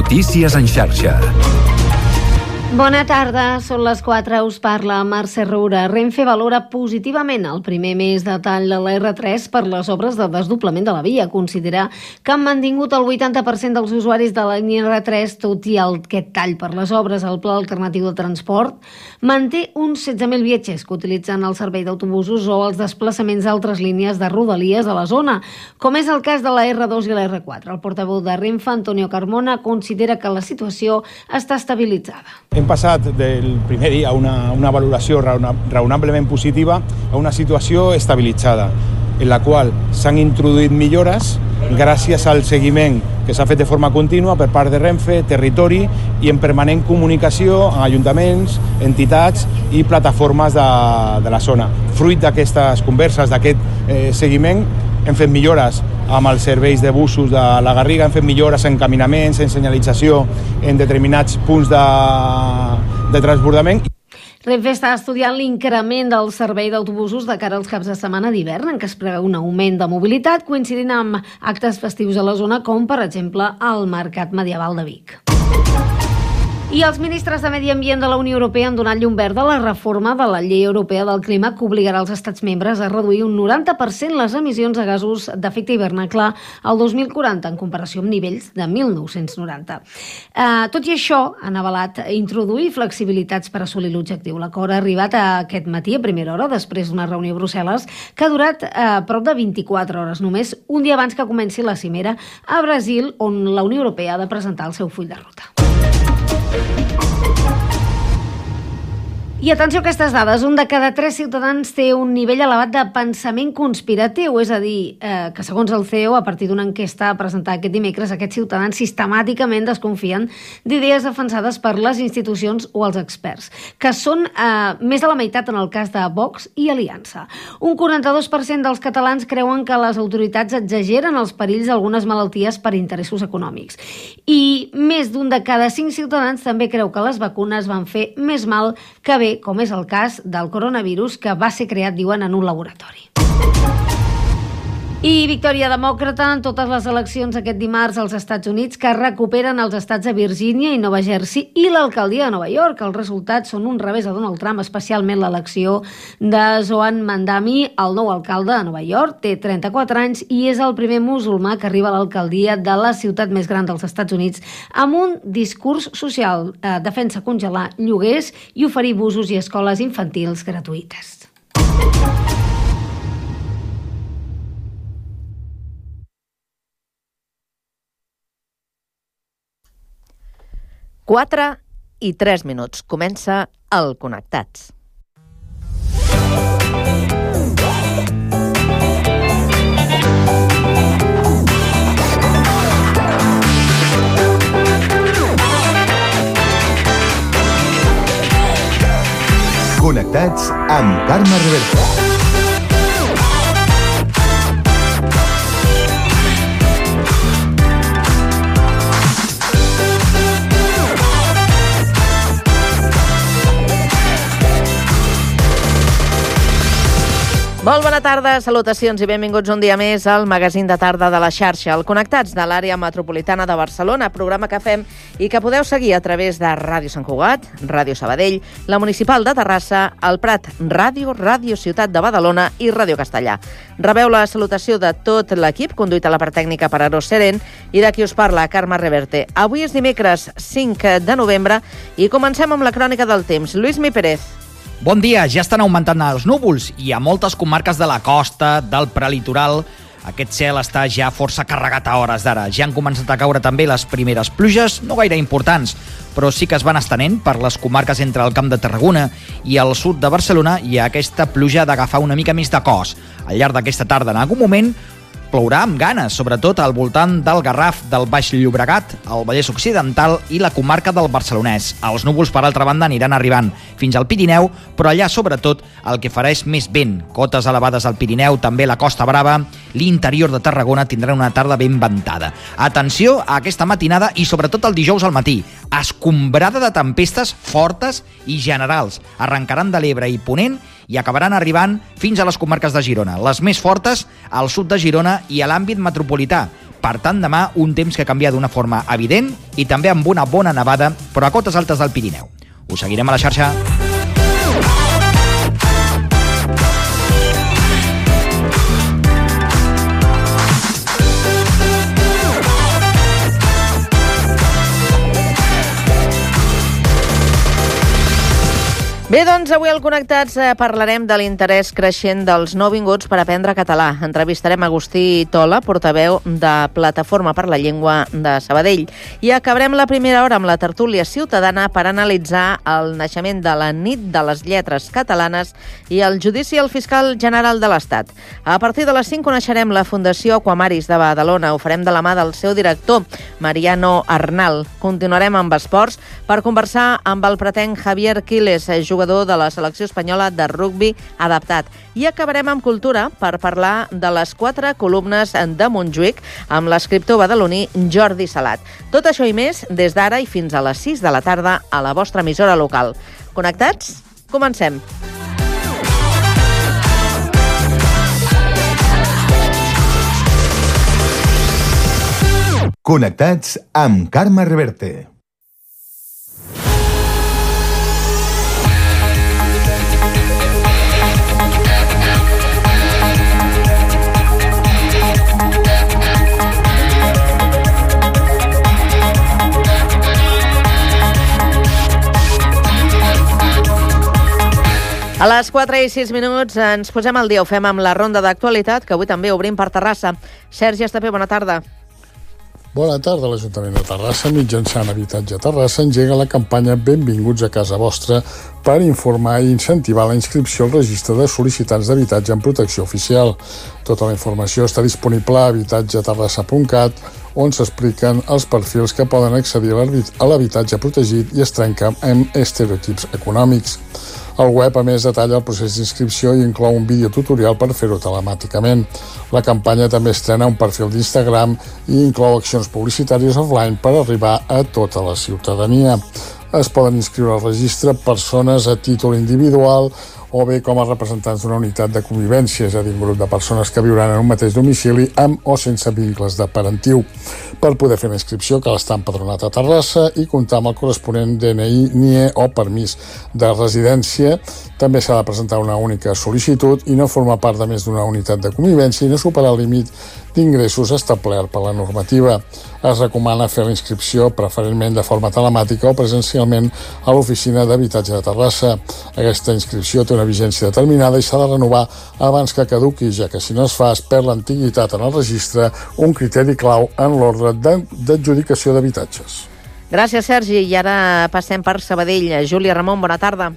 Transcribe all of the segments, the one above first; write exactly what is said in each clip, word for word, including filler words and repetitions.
Notícies en xarxa. Bona tarda, són les quatre, us parla Mercè Roura. Renfe valora positivament el primer mes de tall de la erre tres per les obres de desdoblament de la via. Considera que han mantingut el vuitanta per cent dels usuaris de la línia erre tres, tot i el, aquest tall per les obres. El Pla Alternatiu de Transport manté uns setze mil viatgers que utilitzen el servei d'autobusos o els desplaçaments d'altres línies de rodalies a la zona, com és el cas de la erre dos i la erre quatre. El portaveu de Renfe, Antonio Carmona, considera que la situació està estabilitzada. Hem passat del primer dia a una, una valoració raona, raonablement positiva a una situació estabilitzada, en la qual s'han introduït millores gràcies al seguiment que s'ha fet de forma contínua per part de Renfe, territori i en permanent comunicació amb ajuntaments, entitats i plataformes de, de la zona. Fruit d'aquestes converses, d'aquest eh, seguiment, hem fet millores amb els serveis de busos de la Garriga, hem fet millores en caminaments, en senyalització, en determinats punts de, de transbordament. Renfe està estudiant l'increment del servei d'autobusos de cara als caps de setmana d'hivern, en què es preveu un augment de mobilitat coincidint amb actes festius a la zona, com per exemple el Mercat Medieval de Vic. I els ministres de Medi Ambient de la Unió Europea han donat llum verda a la reforma de la Llei Europea del Clima que obligarà els estats membres a reduir un noranta per cent les emissions de gasos d'efecte hivernacle al dos mil quaranta en comparació amb nivells de mil nou-cents noranta. Eh, tot i això, han avalat introduir flexibilitats per assolir l'objectiu. L'acord ha arribat aquest matí a primera hora després d'una reunió a Brussel·les que ha durat eh, prop de vint-i-quatre hores, només un dia abans que comenci la cimera a Brasil, on la Unió Europea ha de presentar el seu full de ruta. I atenció a aquestes dades, un de cada tres ciutadans té un nivell elevat de pensament conspiratiu, és a dir, eh, que segons el C E O, a partir d'una enquesta presentada aquest dimecres, aquests ciutadans sistemàticament desconfien d'idees defensades per les institucions o els experts, que són eh, més de la meitat en el cas de Vox i Aliança. Un quaranta-dos per cent dels catalans creuen que les autoritats exageren els perills d'algunes malalties per interessos econòmics. I més d'un de cada cinc ciutadans també creu que les vacunes van fer més mal que bé, com és el cas del coronavirus, que va ser creat, diuen, en un laboratori. I victòria demòcrata en totes les eleccions aquest dimarts als Estats Units, que recuperen els estats de Virgínia i Nova Jersey i l'alcaldia de Nova York. Els resultats són un revés a Donald Trump, especialment l'elecció de Zohran Mamdani, el nou alcalde de Nova York. Té trenta-quatre anys i és el primer musulmà que arriba a l'alcaldia de la ciutat més gran dels Estats Units amb un discurs social, eh, defensa congelar lloguers i oferir busos i escoles infantils gratuïtes. quatre i tres minuts. Comença el Connectats. Connectats amb Carme Reverte. Molt bona tarda, salutacions i benvinguts un dia més al magazín de tarda de la xarxa, el Connectats de l'àrea metropolitana de Barcelona, programa que fem i que podeu seguir a través de Ràdio Sant Cugat, Ràdio Sabadell, la Municipal de Terrassa, el Prat Ràdio, Ràdio Ciutat de Badalona i Ràdio Castellà. Rebeu la salutació de tot l'equip, conduït a la part tècnica per Aros Seren, i de qui us parla, Carme Reverte. Avui és dimecres cinc de novembre i comencem amb la crònica del temps. Lluís Mi Pérez. Bon dia, ja estan augmentant els núvols i a moltes comarques de la costa, del prelitoral, aquest cel està ja força carregat a hores d'ara. Ja han començat a caure també les primeres pluges, no gaire importants, però sí que es van estenent per les comarques entre el Camp de Tarragona i el sud de Barcelona i aquesta pluja ha d'agafar una mica més de cos. Al llarg d'aquesta tarda, en algun moment, plourà amb ganes, sobretot al voltant del Garraf, del Baix Llobregat, el Vallès Occidental i la comarca del Barcelonès. Els núvols, per altra banda, aniran arribant fins al Pirineu, però allà, sobretot, el que farà és més vent. Cotes elevades al Pirineu, també la Costa Brava, l'interior de Tarragona tindrà una tarda ben ventada. Atenció a aquesta matinada i sobretot el dijous al matí. Escombrada de tempestes fortes i generals. Arrencaran de l'Ebre i Ponent i acabaran arribant fins a les comarques de Girona. Les més fortes al sud de Girona i a l'àmbit metropolità. Per tant, demà un temps que canvia d'una forma evident i també amb una bona nevada, però a cotes altes del Pirineu. Us seguirem a la xarxa. Bé, doncs avui al Connectats eh, parlarem de l'interès creixent dels nouvinguts per aprendre català. Entrevistarem Agustí Tola, portaveu de Plataforma per la Llengua de Sabadell. I acabarem la primera hora amb la tertúlia ciutadana per analitzar el naixement de la Nit de les Lletres Catalanes i el judici al fiscal general de l'Estat. A partir de les cinc coneixerem la Fundació Aquamaris de Badalona. Ho farem de la mà del seu director, Mariano Arnal. Continuarem amb esports per conversar amb el pretenc Javier Quiles, jugador jugador de la selecció espanyola de rugbi adaptat. I acabarem amb cultura per parlar de les quatre columnes de Montjuïc amb l'escriptor badaloní Jordi Salat. Tot això i més des d'ara i fins a les sis de la tarda a la vostra emissora local. Connectats? Comencem. Connectats amb Carme Reverte. A les quatre i sis minuts ens posem al dia. Ho fem amb la ronda d'actualitat, que avui també obrim per Terrassa. Sergi Estapé, bona tarda. Bona tarda. L'Ajuntament de Terrassa, mitjançant Habitatge Terrassa, engega la campanya Benvinguts a casa vostra per informar i incentivar la inscripció al registre de sol·licitants d'habitatge en protecció oficial. Tota la informació està disponible a habitatge terrassa punt cat, on s'expliquen els perfils que poden accedir a l'habitatge protegit i es trenca amb estereotips econòmics. El web, a més, detalla el procés d'inscripció i inclou un vídeo tutorial per fer-ho telemàticament. La campanya també estrena un perfil d'Instagram i inclou accions publicitàries offline per arribar a tota la ciutadania. Es poden inscriure al registre persones a títol individual o bé com a representants d'una unitat de convivència, és a dir, un grup de persones que viuran en un mateix domicili amb o sense vincles de parentiu. Per poder fer la inscripció cal estar empadronat a Terrassa i comptar amb el corresponent D N I, N I E o permís de residència. També s'ha de presentar una única sol·licitud i no formar part de més d'una unitat de convivència i no superar el límit d'ingressos establert per la normativa. Es recomana fer la inscripció preferentment de forma telemàtica o presencialment a l'oficina d'habitatge de Terrassa. Aquesta inscripció té una vigència determinada i s'ha de renovar abans que caduqui, ja que si no es fa es perd l'antiguitat en el registre, un criteri clau en l'ordre d'adjudicació d'habitatges. Gràcies, Sergi. I ara passem per Sabadell. Júlia Ramon, bona tarda.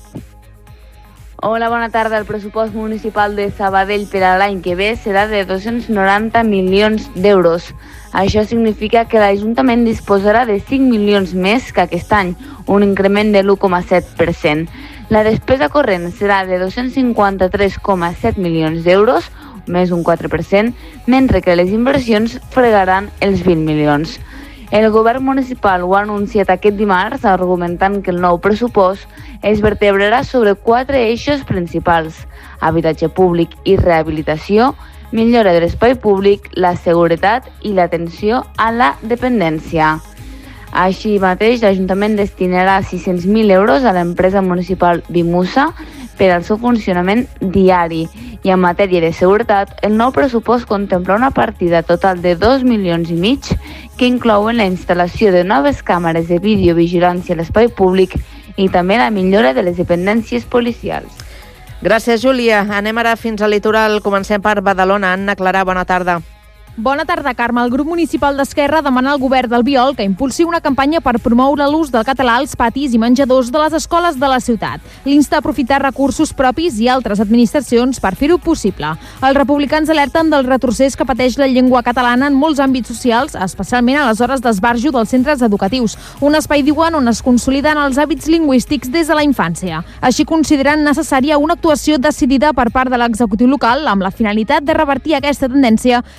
Hola, bona tarda. El pressupost municipal de Sabadell per a l'any que ve serà de dos-cents noranta milions d'euros. Això significa que l'Ajuntament disposarà de cinc milions més que aquest any, un increment de l'u coma set per cent. La despesa corrent serà de dos-cents cinquanta-tres coma set milions d'euros, més un quatre per cent, mentre que les inversions fregaran els vint milions. El govern municipal ho ha anunciat aquest dimarts, argumentant que el nou pressupost es vertebrarà sobre quatre eixos principals: habitatge públic i rehabilitació, millora de l'espai públic, la seguretat i l'atenció a la dependència. Així mateix, l'Ajuntament destinarà sis-cents mil euros a l'empresa municipal Bimusa per al seu funcionament diari. I en matèria de seguretat, el nou pressupost contempla una partida total de dos milions i mig que inclouen la instal·lació de noves càmeres de videovigilància a l'espai públic i també la millora de les dependències policials. Gràcies, Júlia. Anem ara fins al litoral. Comencem per Badalona. Anna Clarà, bona tarda. Bona tarda, Carme. El grup municipal d'Esquerra demana al govern del Biol que impulsi una campanya per promoure l'ús del català als patis i menjadors de les escoles de la ciutat. L'insta a aprofitar recursos propis i altres administracions per fer-ho possible. Els republicans alerten del retrocés que pateix la llengua catalana en molts àmbits socials, especialment a les hores d'esbarjo dels centres educatius, un espai, diuen, on es consoliden els hàbits lingüístics des de la infància. Així consideren necessària una actuació decidida per part de l'executiu local amb la finalitat de revertir aquesta tendència i incentivar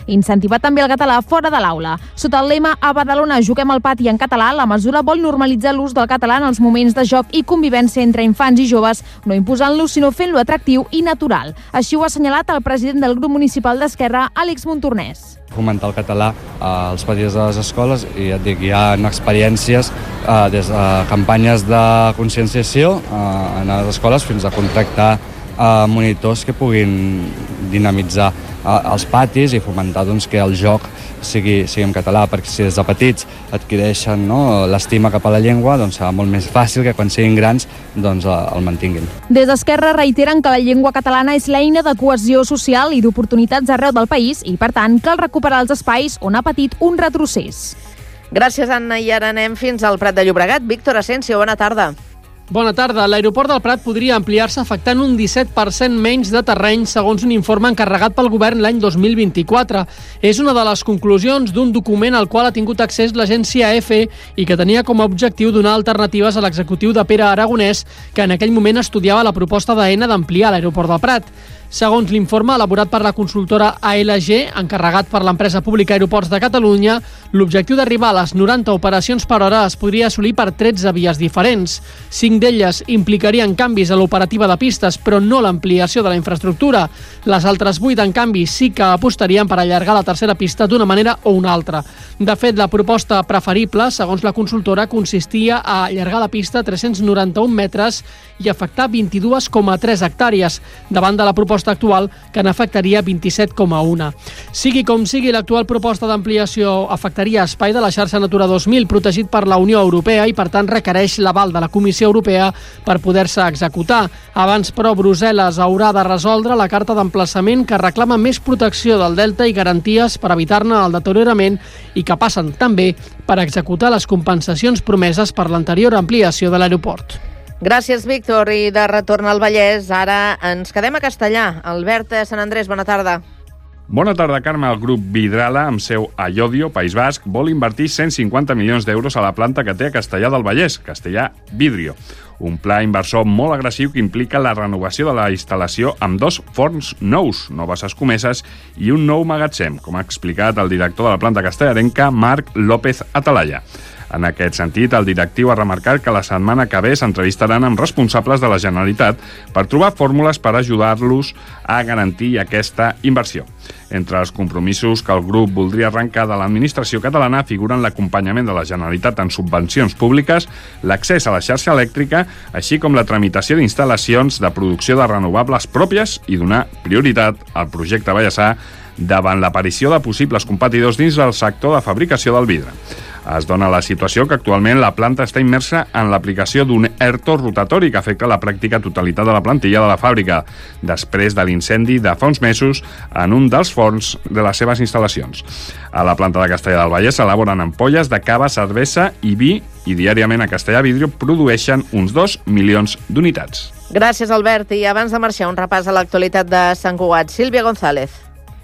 incentivar també el català fora de l'aula. Sota el lema A Badalona juguem al pati en català, la mesura vol normalitzar l'ús del català en els moments de joc i convivència entre infants i joves, no imposant-lo, sinó fent-lo atractiu i natural. Així ho ha assenyalat el president del grup municipal d'Esquerra, Àlex Montornès. Fomentar el català als patis de les escoles i ja et dic, hi ha experiències eh, des de campanyes de conscienciació eh, en les escoles fins a contractar eh, monitors que puguin dinamitzar eh, els patis i fomentar doncs, que el joc sigui, sigui en català, perquè si des de petits adquireixen no, l'estima cap a la llengua, doncs serà molt més fàcil que quan siguin grans doncs, el mantinguin. Des d'Esquerra reiteren que la llengua catalana és l'eina de cohesió social i d'oportunitats arreu del país i, per tant, cal recuperar els espais on ha patit un retrocés. Gràcies, Anna. I ara anem fins al Prat de Llobregat. Víctor Asensio, bona tarda. Bona tarda. L'aeroport del Prat podria ampliar-se afectant un disset per cent menys de terreny, segons un informe encarregat pel govern l'any dos mil vint-i-quatre. És una de les conclusions d'un document al qual ha tingut accés l'agència E F E i que tenia com a objectiu donar alternatives a l'executiu de Pere Aragonès, que en aquell moment estudiava la proposta d'Aena d'ampliar l'aeroport del Prat. Segons l'informe elaborat per la consultora A L G, encarregat per l'empresa pública Aeroports de Catalunya, l'objectiu d'arribar a les noranta operacions per hora es podria assolir per tretze vies diferents. Cinc d'elles implicarien canvis a l'operativa de pistes, però no l'ampliació de la infraestructura. Les altres vuit, en canvi, sí que apostarien per allargar la tercera pista d'una manera o una altra. De fet, la proposta preferible, segons la consultora, consistia a allargar la pista tres-cents noranta-un metres i afectar vint-i-dues coma tres hectàrees, davant de la proposta actual, que n'afectaria vint-i-set coma un. Sigui com sigui, l'actual proposta d'ampliació afectaria espai de la xarxa Natura dos mil, protegit per la Unió Europea i, per tant, requereix l'aval de la Comissió Europea per poder-se executar. Abans, però, Brussel·les haurà de resoldre la carta d'emplaçament que reclama més protecció del delta i garanties per evitar-ne el deteriorament i que passen també per executar les compensacions promeses per l'anterior ampliació de l'aeroport. Gràcies, Víctor. I de retorn al Vallès, ara ens quedem a Castellà. Albert de Sant Andrés, bona tarda. Bona tarda, Carme. El grup Vidrala, amb seu a Llodio, País Basc, vol invertir cent cinquanta milions d'euros a la planta que té a Castellà del Vallès, Castellà Vidrio. Un pla inversor molt agressiu que implica la renovació de la instal·lació amb dos forns nous, noves escomeses i un nou magatzem, com ha explicat el director de la planta castellarenca, Marc López Atalaya. En aquest sentit, el directiu ha remarcat que la setmana que ve s'entrevistaran amb responsables de la Generalitat per trobar fórmules per ajudar-los a garantir aquesta inversió. Entre els compromisos que el grup voldria arrencar de l'administració catalana figuren l'acompanyament de la Generalitat en subvencions públiques, l'accés a la xarxa elèctrica, així com la tramitació d'instal·lacions de producció de renovables pròpies i donar prioritat al projecte Vallèsà davant l'aparició de possibles competidors dins del sector de fabricació del vidre. Es dona la situació que actualment la planta està immersa en l'aplicació d'un ERTO rotatori que afecta la pràctica totalitat de la plantilla de la fàbrica, després de l'incendi de fa uns mesos en un dels forns de les seves instal·lacions. A la planta de Castellà del Vallès s'elaboren ampolles de cava, cervesa i vi i diàriament a Castellà Vidrio produeixen uns dos milions d'unitats. Gràcies, Albert. I abans de marxar, un repàs a l'actualitat de Sant Cugat. Sílvia González.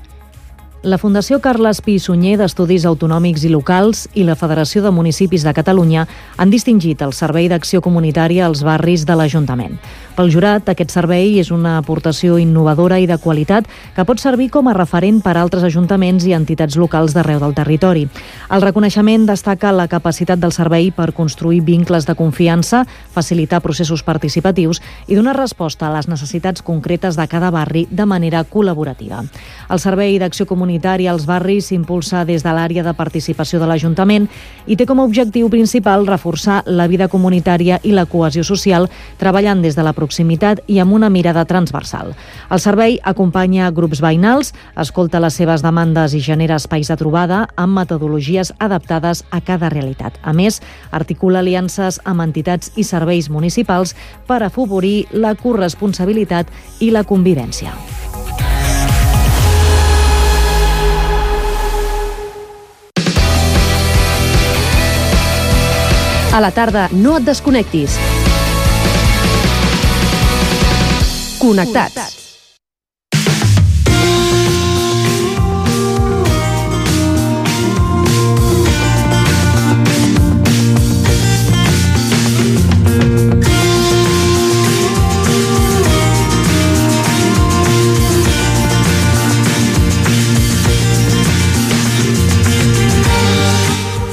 La Fundació Carles Pi i Sunyer d'Estudis Autonòmics i Locals i la Federació de Municipis de Catalunya han distingit el Servei d'Acció Comunitària als barris de l'Ajuntament. Pel jurat, aquest servei és una aportació innovadora i de qualitat que pot servir com a referent per a altres ajuntaments i entitats locals d'arreu del territori. El reconeixement destaca la capacitat del servei per construir vincles de confiança, facilitar processos participatius i donar resposta a les necessitats concretes de cada barri de manera col·laborativa. El Servei d'Acció Comunitària als barris s'impulsa des de l'àrea de participació de l'Ajuntament i té com a objectiu principal reforçar la vida comunitària i la cohesió social, treballant des de la proximitat i amb una mirada transversal. El servei acompanya grups veïnals, escolta les seves demandes i genera espais de trobada amb metodologies adaptades a cada realitat. A més, articula aliances amb entitats i serveis municipals per afavorir la corresponsabilitat i la convivència. A la tarda, no et desconnectis. Connectats.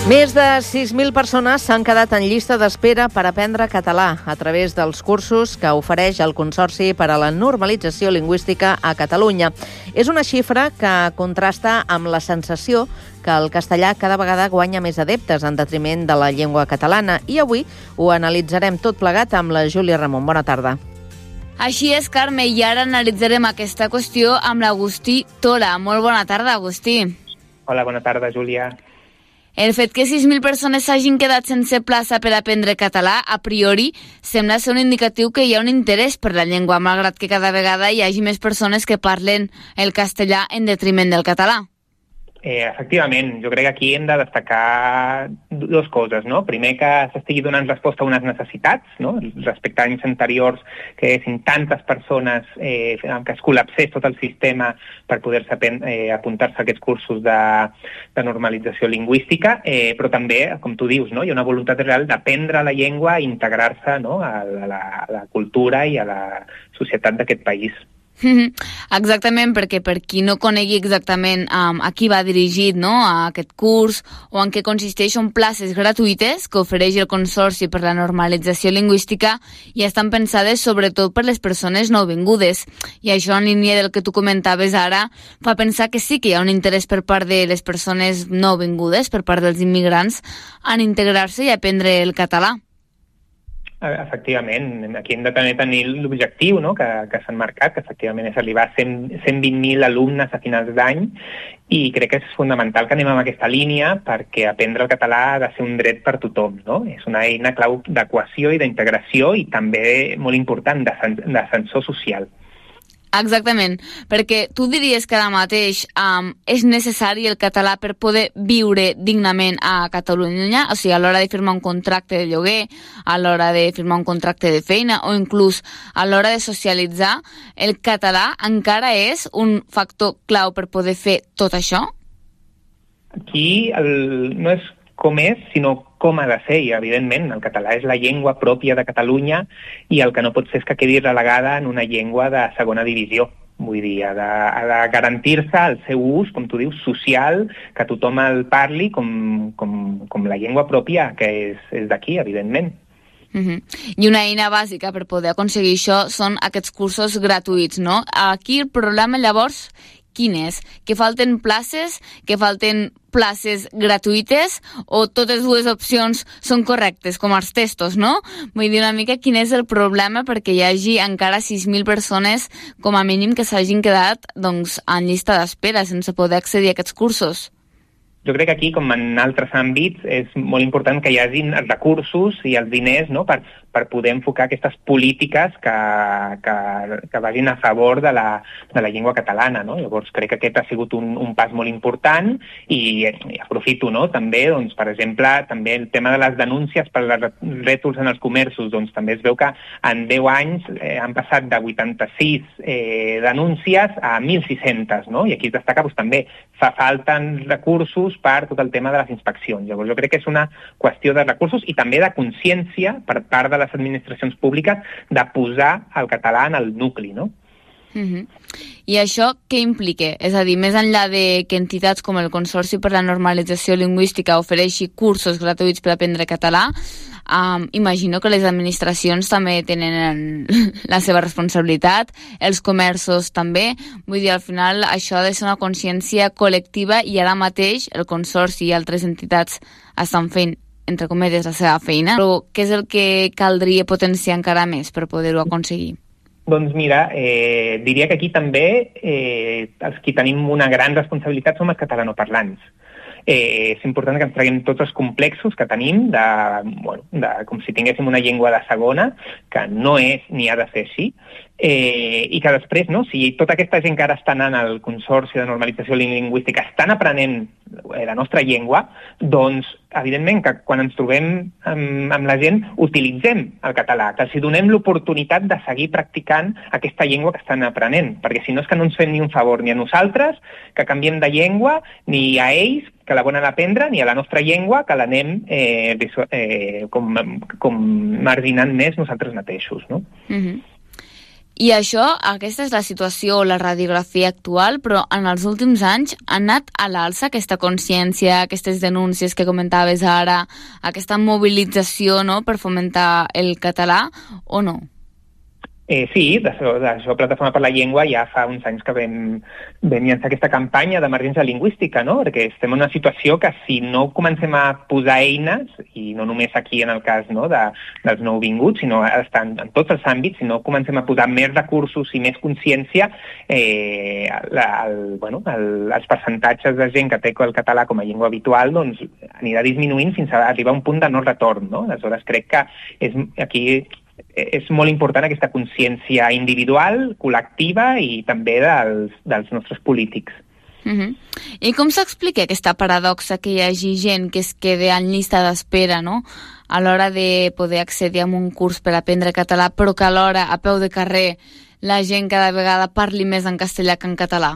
Més de sis mil persones s'han quedat en llista d'espera per aprendre català a través dels cursos que ofereix el Consorci per a la Normalització Lingüística a Catalunya. És una xifra que contrasta amb la sensació que el castellà cada vegada guanya més adeptes en detriment de la llengua catalana i avui ho analitzarem tot plegat amb la Júlia Ramon. Bona tarda. Així és, Carme, i ara analitzarem aquesta qüestió amb l'Agustí Tora. Molt bona tarda, Agustí. Hola, bona tarda, Júlia. El fet que sis mil persones s'hagin quedat sense plaça per aprendre català, a priori, sembla ser un indicatiu que hi ha un interès per la llengua, malgrat que cada vegada hi hagi més persones que parlen el castellà en detriment del català. Eh, efectivament, jo crec que aquí hem de destacar dues coses, no? Primer, que s'estigui donant resposta a unes necessitats, no? Respecte a anys anteriors, que sin tantes persones eh, que es col·lapsés tot el sistema per poder-se eh, apuntar-se a aquests cursos de, de normalització lingüística, eh, però també, com tu dius, no? Hi ha una voluntat real d'aprendre la llengua i integrar-se, no? a, la, a la cultura i a la societat d'aquest país. Exactament, perquè per qui no conegui exactament um, a qui va dirigit, no?, a aquest curs o en què consisteix, són places gratuïtes que ofereix el Consorci per la Normalització Lingüística i estan pensades sobretot per les persones nouvingudes. I això, en línia del que tu comentaves ara, fa pensar que sí que hi ha un interès per part de les persones nouvingudes, per part dels immigrants, en integrar-se i aprendre el català. Efectivament, aquí hem de també tenir l'objectiu, no?, que, que s'han marcat, que efectivament és arribar a cent vint mil alumnes a finals d'any, i crec que és fundamental que anem en aquesta línia perquè aprendre el català ha de ser un dret per tothom, no? És una eina clau de cohesió i d'integració i també molt important d'ascensor social. Exactament, perquè tu diries que ara mateix um, és necessari el català per poder viure dignament a Catalunya, o sigui, a l'hora de firmar un contracte de lloguer, a l'hora de firmar un contracte de feina o inclús a l'hora de socialitzar, el català encara és un factor clau per poder fer tot això? Aquí el, no és com és, sinó com ha de ser, i evidentment el català és la llengua pròpia de Catalunya i el que no pot ser és que quedi relegada en una llengua de segona divisió. Vull dir, ha de, ha de garantir-se el seu ús, com tu dius, social, que tothom el parli com, com, com la llengua pròpia que és, és d'aquí, evidentment. Uh-huh. I una eina bàsica per poder aconseguir això són aquests cursos gratuïts, no? Aquí el problema, llavors, quin és? Que falten places, que falten places gratuïtes o totes dues opcions són correctes, com els testos, no? Vull dir una mica quin és el problema perquè hi hagi encara sis mil persones com a mínim que s'hagin quedat doncs, en llista d'espera sense poder accedir a aquests cursos. Jo crec que aquí, com en altres àmbits, és molt important que hi hagi els recursos i els diners, no?, per, per poder enfocar aquestes polítiques que, que, que vagin a favor de la, de la llengua catalana, no? Llavors crec que aquest ha sigut un, un pas molt important i, i aprofito, no?, també, doncs, per exemple, també el tema de les denúncies per les rètols en els comerços, doncs també es veu que en deu anys eh, han passat de vuitanta-sis eh, denúncies a mil sis-centes, no? I aquí es destaca, doncs, també fa falten recursos per tot el tema de les inspeccions. Llavors jo crec que és una qüestió de recursos i també de consciència per part de les administracions públiques de posar el català en el nucli, no? Uh-huh. I això què implica? És a dir, més enllà de que entitats com el Consorci per la Normalització Lingüística ofereixi cursos gratuïts per aprendre català, um, imagino que les administracions també tenen la seva responsabilitat, els comerços també. Vull dir, al final això ha de ser una consciència col·lectiva i ara mateix el Consorci i altres entitats estan fent, entre cometes, la seva feina. Però què és el que caldria potenciar encara més per poder-ho aconseguir? Doncs mira, eh, diria que aquí també eh, els qui tenim una gran responsabilitat som els catalanoparlants. Eh, és important que ens traguem tots els complexos que tenim, de, bueno, de, com si tinguéssim una llengua de segona, que no és ni ha de ser així, eh, i que després, no, si tota aquesta gent que ara està anant al Consorci de Normalització Lingüística estan aprenent la nostra llengua, doncs, evidentment, que quan ens trobem amb, amb la gent, utilitzem el català, que els donem l'oportunitat de seguir practicant aquesta llengua que estan aprenent, perquè si no és que no ens fem ni un favor ni a nosaltres, que canviem de llengua, ni a ells, que la volen aprendre, ni a la nostra llengua, que l'anem eh, eh, com, com marginant més nosaltres mateixos, no? Uh-huh. I això, aquesta és la situació o la radiografia actual, però en els últims anys ha anat a l'alça aquesta consciència, aquestes denúncies que comentaves ara, aquesta mobilització, no?, per fomentar el català, o no? Eh, sí, d'això, d'això Plataforma per la Llengua ja fa uns anys que vam, vam llançar aquesta campanya d'emergència lingüística, no? Perquè estem en una situació que si no comencem a posar eines, i no només aquí en el cas, no, de, dels nouvinguts, sinó en, en tots els àmbits, si no comencem a posar més recursos i més consciència, eh, la, el, bueno, el, els percentatges de gent que té el català com a llengua habitual doncs, anirà disminuint fins a arribar a un punt de no retorn, no? Aleshores crec que és, aquí és molt important aquesta consciència individual, col·lectiva i també dels, dels nostres polítics. Uh-huh. I com s'explica aquesta paradoxa que hi hagi gent que es quede en llista d'espera, no?, a l'hora de poder accedir a un curs per aprendre català, però que alhora, a peu de carrer, la gent cada vegada parli més en castellà que en català?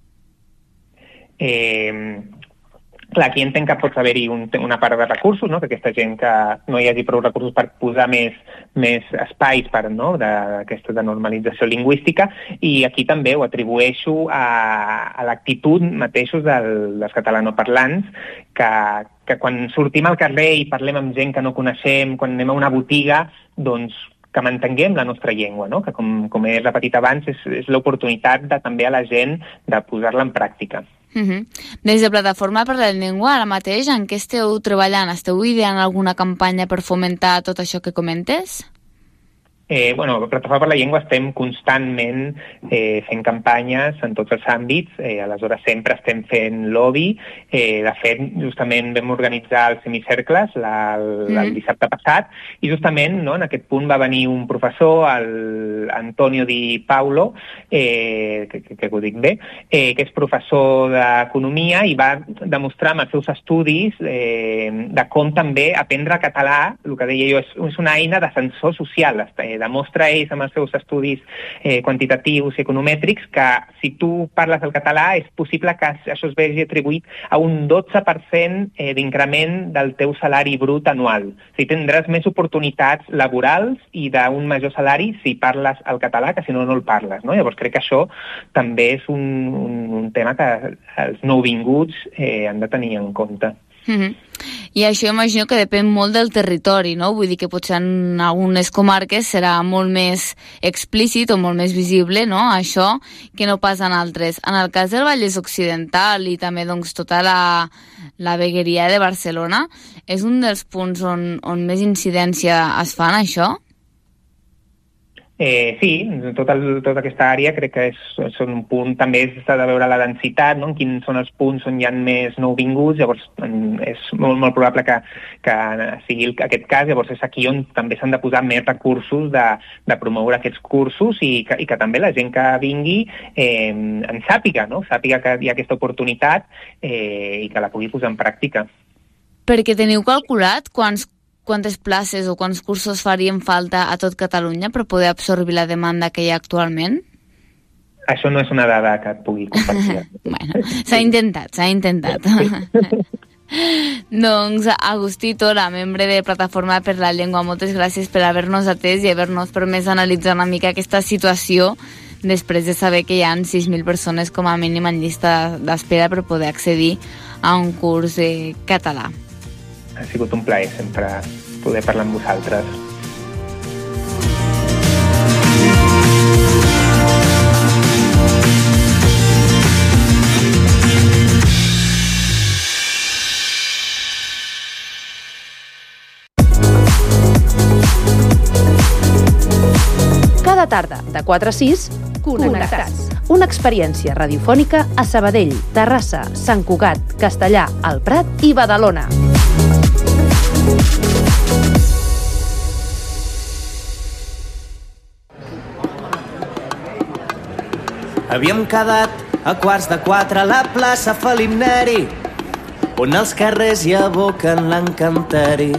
Eh... Clar, aquí entenc que pot haver-hi un, una part de recursos, no? Que aquesta gent que no hi hagi prou recursos per posar més, més espais per, no? d'aquesta de normalització lingüística, i aquí també ho atribueixo a, a l'actitud mateixos del, dels catalanoparlants, que, que quan sortim al carrer i parlem amb gent que no coneixem, quan anem a una botiga, doncs que mantenguem la nostra llengua, no? Que com, com he repetit abans, és, és l'oportunitat de, també a la gent de posar-la en pràctica. Uh-huh. Des de Plataforma per la Llengua, ara mateix, en què esteu treballant? Esteu ideant alguna campanya per fomentar tot això que comentes? Eh, bueno, Plataforma per la Llengua estem constantment eh, fent campanyes en tots els àmbits, eh, aleshores sempre estem fent lobby. Eh, de fet, justament vam organitzar els semicercles la, el, mm. el dissabte passat, i justament, no, en aquest punt va venir un professor, el Antonio Di Paulo, eh, que, que, que ho dic bé, eh, que és professor d'Economia, i va demostrar amb els seus estudis eh, de com també aprendre català, el que deia jo, és, és una eina d'ascensor social. Eh, demostra ells amb els seus estudis eh, quantitatius i economètrics que si tu parles el català és possible que això es vegi atribuït a un dotze per cent eh, d'increment del teu salari brut anual. O sigui, tindràs més oportunitats laborals i d'un major salari si parles el català que si no, no el parles, no? Llavors crec que això també és un, un, un tema que els nouvinguts eh, han de tenir en compte. Uh-huh. I això imagino que depèn molt del territori, no? Vull dir que potser en algunes comarques serà molt més explícit o molt més visible, no?, això, que no pas en altres. En el cas del Vallès Occidental i també doncs, tota la, la vegueria de Barcelona, és un dels punts on, on més incidència es fa en això? Eh, sí, tot el, tota aquesta àrea crec que és, és un punt, també s'ha de veure la densitat, no? Quins són els punts on hi ha més nouvinguts, llavors és molt, molt probable que, que sigui aquest cas, llavors és aquí on també s'han de posar més recursos de, de promoure aquests cursos i que, i que també la gent que vingui eh, en sàpiga, no? Sàpiga que hi ha aquesta oportunitat eh, i que la pugui posar en pràctica. Perquè teniu calculat quants quantes places o quants cursos farien falta a tot Catalunya per poder absorbir la demanda que hi ha actualment? Això no és una dada que et pugui compartir. Bueno, s'ha intentat, s'ha intentat. Doncs Agustí Tora, membre de Plataforma per la Llengua, moltes gràcies per haver-nos atès i haver-nos permès analitzar una mica aquesta situació després de saber que hi ha sis mil persones com a mínim en llista d'espera per poder accedir a un curs de català. Ha sigut un plaer sempre poder parlar amb vosaltres. Cada tarda, de quatre a sis, Connectats. Una experiència radiofònica a Sabadell, Terrassa, Sant Cugat, Castellar, El Prat i Badalona. Havíem quedat a quarts de quatre a la plaça Felip Neri, on els carrers hi aboquen l'encanteri.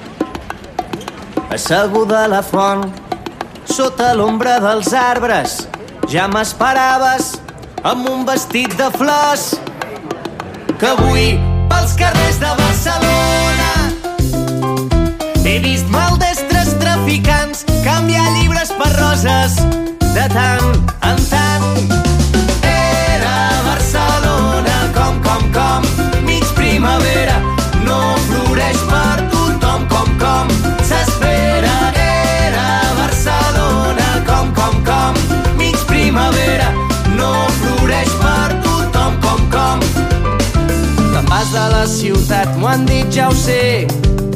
Asseguda a la font, sota l'ombra dels arbres, ja m'esperaves amb un vestit de flors, que avui pels carrers de Barcelona he vist maldestres traficants canviar llibres per roses de de tant en tant. Era Barcelona, com, com, com, mig primavera, no floreix per tothom, com, com, s'espera. Era Barcelona, com, com, com, mig primavera, no floreix per tothom, com, com. Te'n vas de la ciutat, m'ho han dit, ja ho sé,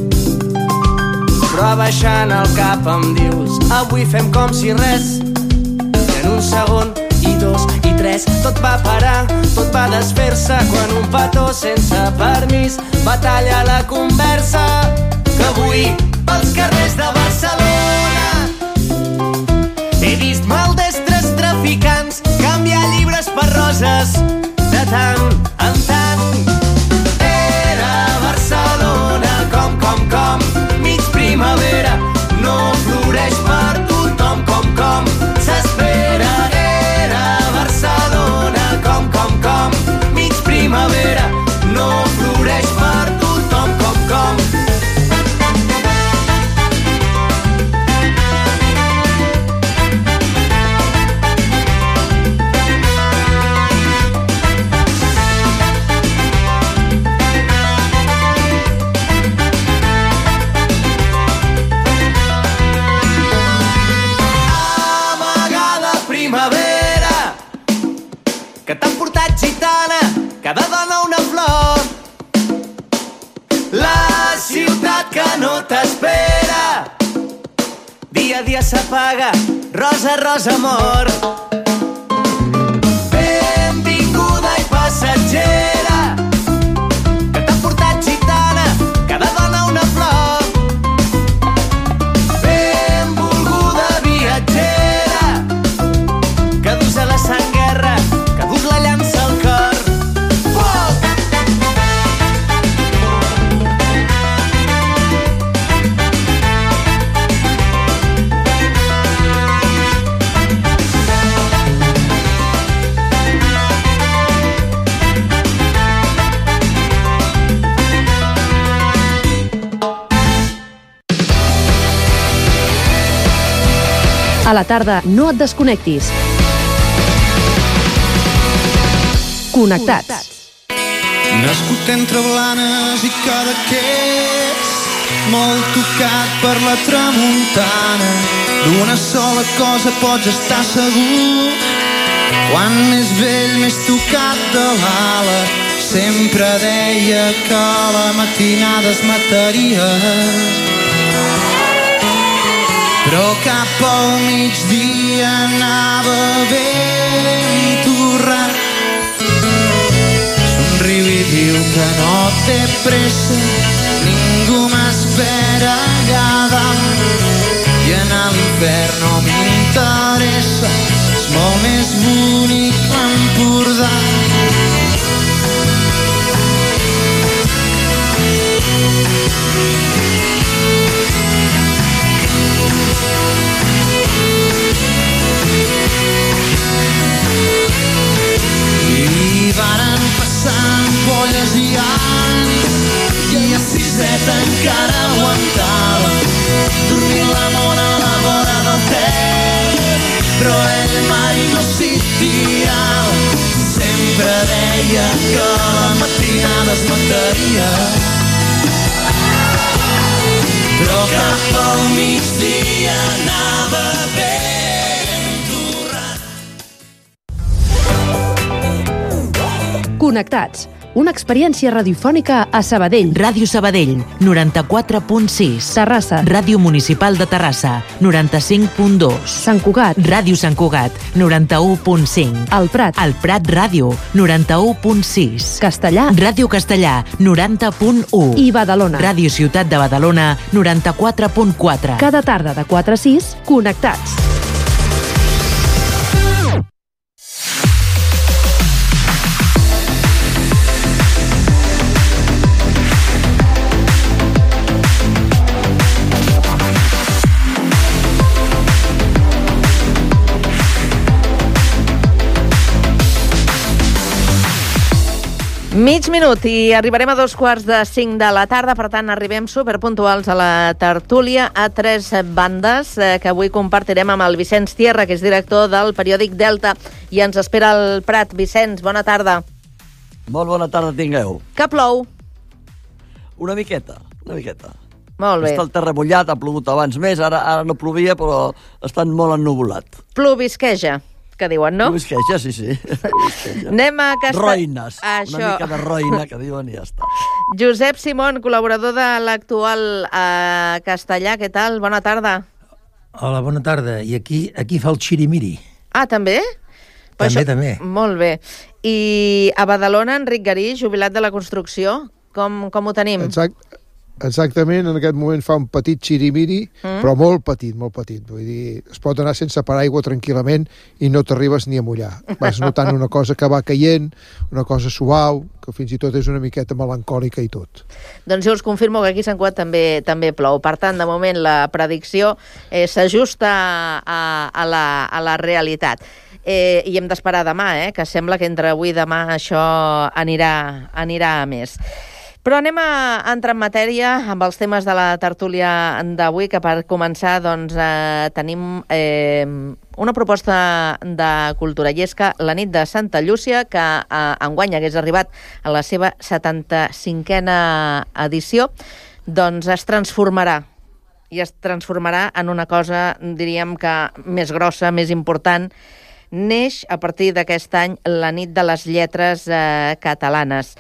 però baixant el cap em dius avui fem com si res, i en un segon i dos i tres tot va parar, tot va desfer-se quan un petó sense permís va tallar la conversa. Que avui pels carrers de Barcelona he vist maldestres traficants canviar llibres per roses de tant en tant. Era Barcelona, com, com, com, mig primavera, no floreix per tothom, com, com, s'espera. Era Barcelona, com, com, com, mig primavera, no floreix per tothom, com, com. Que t'han portat gitana, cada dona una flor. La ciutat que no t'espera, dia a dia s'apaga, rosa, rosa, amor. Benvinguda i passatgera, que t'han portat gitana, cada dona una flor. Benvolguda viatgera, que dus a la sang guerra, la llança al cor. Foc! A la tarda, no et desconnectis. Connectats. Nascut entre Blanes i Cadaqués, molt tocat per la tramuntana, d'una sola cosa pots estar segur: quan més vell, més tocat de l'ala. Sempre deia que la matinada es mataria, però cap al migdia anava ben torrat. Somriu i diu que no té pressa, ningú m'espera allà dalt, i anar a l'infern no m'interessa, és molt més bonic l'Empordà. I varen passar ampolles i anys, i a siseta encara aguantava, dormint la mona a la vora del Ter, però ell mai no s'hi tirava. Sempre deia que la matinada es mataria, però cap al migdia anava ben torrat. Connectats. Una experiència radiofònica a Sabadell. Ràdio Sabadell, noranta-quatre punt sis. Terrassa. Ràdio Municipal de Terrassa, noranta-cinc punt dos. Sant Cugat. Ràdio Sant Cugat, noranta-u punt cinc. El Prat. El Prat Ràdio, noranta-u punt sis. Castellà. Ràdio Castellà, noranta punt u. I Badalona. Ràdio Ciutat de Badalona, noranta-quatre punt quatre. Cada tarda de quatre a sis, connectats. Mig minut i arribarem a dos quarts de cinc de la tarda, per tant arribem superpuntuals a la tertúlia a tres bandes eh, que avui compartirem amb el Vicenç Tierra, que és director del periòdic Delta, i ens espera al Prat. Vicenç, bona tarda. Molt bona tarda tingueu. Que plou? Una miqueta, una miqueta. Molt bé. Està el terra mullat, ha plogut abans més, ara, ara no plovia, però està molt ennuvolat. Plovisqueja, que diuen, no? Plovisqueja, sí, sí. Anem a Castell... Roïnes, Això. Una mica de roïna, que diuen, i ja està. Josep Simón, col·laborador de l'Actual a Castellà, què tal? Bona tarda. Hola, bona tarda. I aquí aquí fa el xirimiri. Ah, també? També, això... també. Molt bé. I a Badalona, Enric Garí, jubilat de la construcció, com, com ho tenim? Exacte. Exactament, en aquest moment fa un petit xirimiri, mm. però molt petit, molt petit. Vull dir, es pot anar sense paraigua tranquil·lament i no t'arribes ni a mullar. Vas notant una cosa que va caient, una cosa suau, que fins i tot és una miqueta melancòlica i tot. Doncs jo us confirmo que aquí a Sant Cugat també també plou. Per tant, de moment, la predicció eh, s'ajusta a, a, la, a la realitat. Eh, I hem d'esperar demà, eh, que sembla que entre avui i demà això anirà, anirà a més. Però anem a entrar en matèria amb els temes de la tertúlia d'avui, que per començar doncs, eh, tenim eh, una proposta de cultura, i és que la nit de Santa Llúcia, que eh, enguany hagués arribat a la seva setanta-cinquena edició, doncs es transformarà, i es transformarà en una cosa, diríem que més grossa, més important. Neix a partir d'aquest any la nit de les lletres eh, catalanes.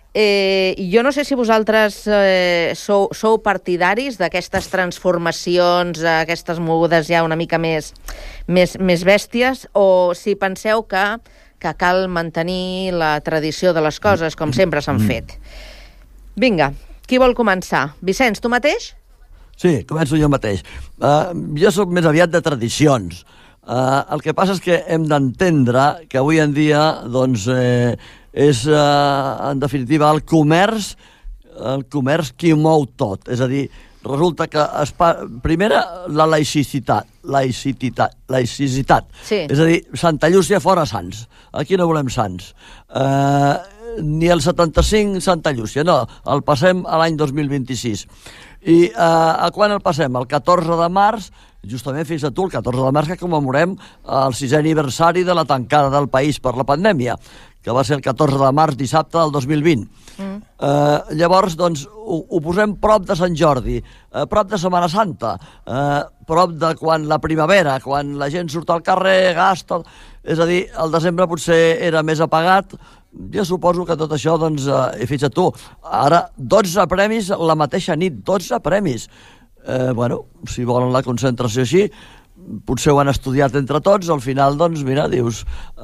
Eh, jo no sé si vosaltres eh, sou, sou partidaris d'aquestes transformacions, aquestes mogudes ja una mica més, més, més bèsties, o si penseu que, que cal mantenir la tradició de les coses com sempre s'han fet. Vinga, qui vol començar? Vicenç, tu mateix? Sí, començo jo mateix. Uh, jo soc més aviat de tradicions. Uh, el que passa és que hem d'entendre que avui en dia, doncs, eh, és, eh, en definitiva, el comerç, el comerç qui mou tot. És a dir, resulta que, es pa... primera, la laïcitat, laïcitat, laïcitat. Sí. És a dir, Santa Llúcia fora sants. Aquí no volem sants. Eh, ni el setanta-cinc Santa Llúcia, no, el passem a l'any dos mil vint-i-sis. I eh, a quan el passem? El catorze de març, justament, fins a tu, el catorze de març, que commemorem el sisè aniversari de la tancada del país per la pandèmia, que va ser el catorze de març, dissabte del dos mil vint. Mm. Eh, llavors, doncs, ho, ho posem prop de Sant Jordi, eh, prop de Setmana Santa, eh, prop de quan la primavera, quan la gent surt al carrer, gasta... És a dir, el desembre potser era més apagat. Jo suposo que tot això, doncs, eh, fins a tu, ara dotze premis la mateixa nit, dotze premis. Eh, bueno, si volen la concentració així, potser ho han estudiat entre tots, al final, doncs, mira, dius,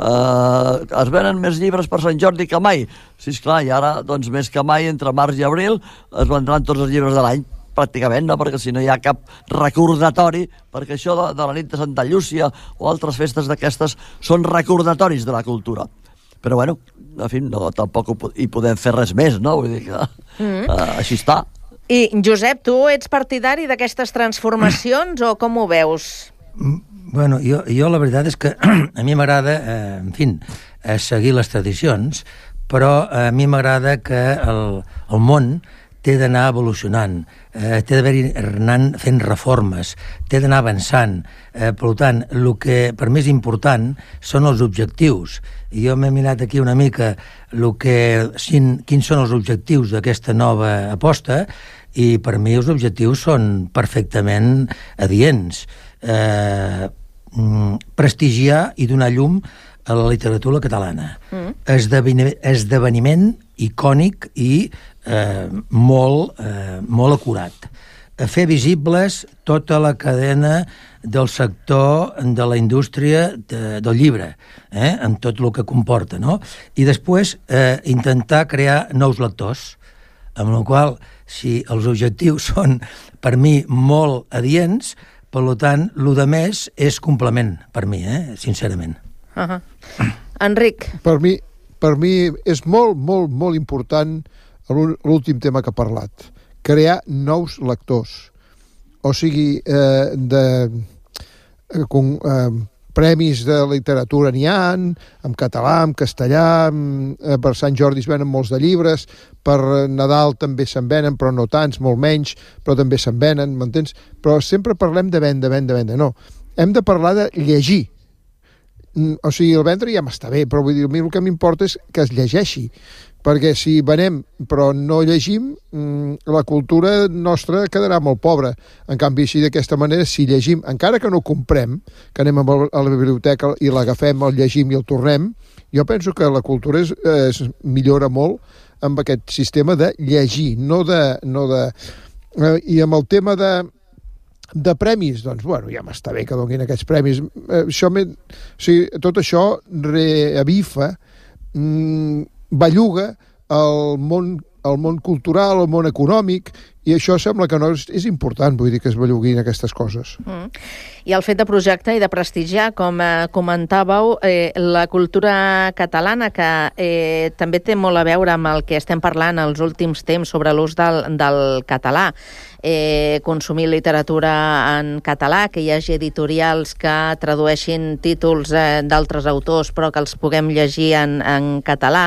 eh, es venen més llibres per Sant Jordi que mai. Sí, esclar, i ara, doncs, més que mai, entre març i abril, es vendran tots els llibres de l'any, pràcticament, no? Perquè si no hi ha cap recordatori, perquè això de, de la nit de Santa Llúcia o altres festes d'aquestes són recordatoris de la cultura. Però, bueno, en fi, no, tampoc hi podem fer res més, no? Vull dir que mm. uh, així està. I, Josep, tu ets partidari d'aquestes transformacions o com ho veus? Bueno, jo, jo la veritat és que a mi m'agrada, eh, en fi, eh, seguir les tradicions, però a mi m'agrada que el, el món té d'anar evolucionant, eh, té d'haver-hi anant fent reformes, té d'anar avançant. Eh, per tant, el que per mi és important són els objectius. I jo m'he mirat aquí una mica el que, sin, quins són els objectius d'aquesta nova aposta, i per mi els objectius són perfectament adients. Eh, prestigiar i donar llum a la literatura catalana. Mm. Esdeveniment, esdeveniment icònic i eh, molt, eh, molt acurat. Fer visibles tota la cadena del sector de la indústria de, del llibre, eh, amb tot el que comporta, no? I després eh, intentar crear nous lectors, amb la qual, si els objectius són, per mi, molt adients, per tant, el de més és complement, per mi, eh, sincerament. Uh-huh. Enric. Per mi, per mi és molt, molt, molt important l'últim tema que ha parlat. Crear nous lectors. O sigui, eh, de, con, eh, premis de literatura n'hi ha, en català, en castellà, per Sant Jordi es venen molts de llibres, per Nadal també se'n venen, però no tants, molt menys, però també se'n venen, m'entens? Però sempre parlem de venda, venda, venda, no. Hem de parlar de llegir. O sigui, el vendre ja m'està bé, però vull dir, a mi el que m'importa és que es llegeixi, perquè si venem però no llegim, la cultura nostra quedarà molt pobra. En canvi, així d'aquesta manera, si llegim, encara que no ho comprem, que anem a la biblioteca i l'agafem, el llegim i el tornem, jo penso que la cultura es, es millora molt amb aquest sistema de llegir, no de... No de eh, I amb el tema de, de premis, doncs, bueno, ja m'està bé que donin aquests premis. Eh, això me, o sigui, tot això reavifa, mm, belluga el món, el món cultural, el món econòmic, i això sembla que no és, és important, vull dir, que es belluguin aquestes coses. Mm. I el fet de projectar i de prestigiar, com eh, comentàveu, eh, la cultura catalana, que eh, també té molt a veure amb el que estem parlant els últims temps sobre l'ús del, del català. Eh, consumir literatura en català, que hi hagi editorials que tradueixin títols eh, d'altres autors però que els puguem llegir en, en català.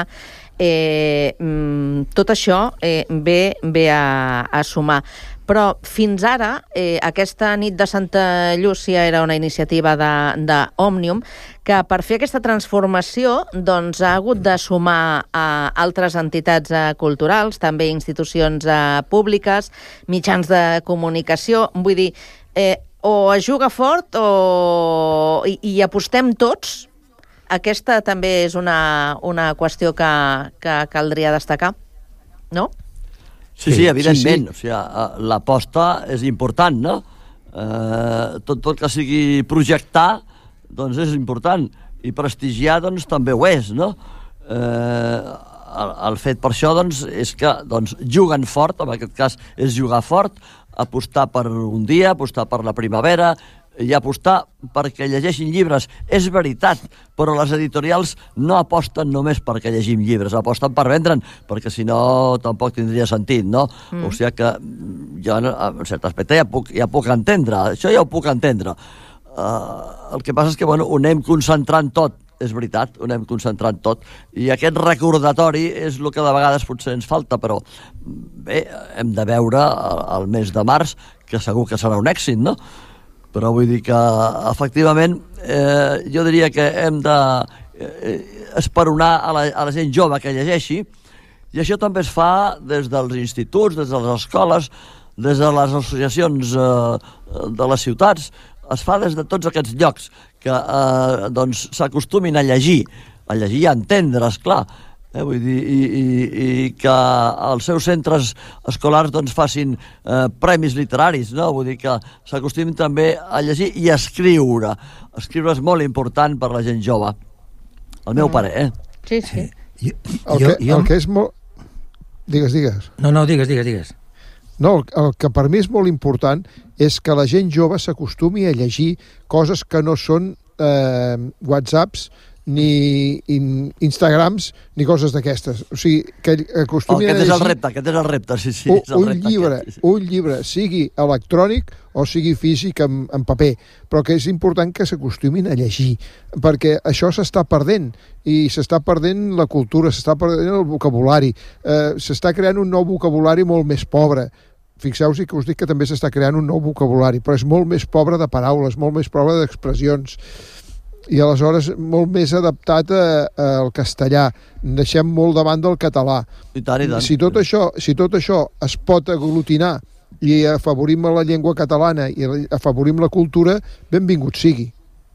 Eh, tot això eh, ve, ve a, a sumar. Però fins ara, eh, aquesta nit de Santa Llúcia era una iniciativa d'Òmnium que per fer aquesta transformació doncs, ha hagut de sumar a altres entitats eh, culturals, també institucions eh, públiques, mitjans de comunicació. Vull dir, eh, o es juga fort o... I, i apostem tots. Aquesta també és una, una qüestió que, que caldria destacar, no? Sí, sí, evidentment. Sí, sí. O sigui, l'aposta és important, no? Eh, tot, tot que sigui projectar, doncs és important. I prestigiar, doncs, també ho és, no? Eh, el, el fet per això, doncs, és que doncs, juguen fort, en aquest cas és jugar fort, apostar per un dia, apostar per la primavera, i apostar perquè llegeixin llibres. És veritat, però les editorials no aposten només perquè llegim llibres, aposten per vendre'n, perquè si no tampoc tindria sentit, no? Mm. O sigui que jo, en cert aspecte, ja puc, ja puc entendre, això ja ho puc entendre. Uh, el que passa és que, bueno, ho anem concentrant tot, és veritat, ho anem concentrant tot, i aquest recordatori és el que de vegades potser ens falta, però bé, hem de veure el, el mes de març, que segur que serà un èxit, no? Però vull dir que, efectivament, eh, jo diria que hem de eh, esperonar a la, a la gent jove que llegeixi, i això també es fa des dels instituts, des de les escoles, des de les associacions eh, de les ciutats, es fa des de tots aquests llocs que eh, doncs, s'acostumin a llegir, a llegir i a entendre, esclar, eh, vull dir, i, i, i que els seus centres escolars doncs, facin eh, premis literaris, no? Vull dir que s'acostumin també a llegir i a escriure. Escriure és molt important per la gent jove. El meu mm. pare, eh? Sí, sí. sí. El, que, el que és molt... Digues, digues. No, no, digues, digues, digues. No, el, el que per mi és molt important és que la gent jove s'acostumi a llegir coses que no són eh, whatsapps, ni in, Instagrams, ni coses d'aquestes. O sigui, que acostumi oh, a llegir... Aquest és el repte, aquest és el repte, sí, sí. Un, és el un, repte, llibre, aquest, sí. un llibre, sigui electrònic o sigui físic en, en paper, però que és important que s'acostumin a llegir, perquè això s'està perdent, i s'està perdent la cultura, s'està perdent el vocabulari, eh, s'està creant un nou vocabulari molt més pobre. Fixeu-vos que us dic que també s'està creant un nou vocabulari, però és molt més pobre de paraules, molt més pobre d'expressions, i aleshores molt més adaptat a, a, al castellà. Deixem molt davant del català. I tant, i tant. Si tot això, si tot això es pot aglutinar i afavorim la llengua catalana i afavorim la cultura, benvingut sigui.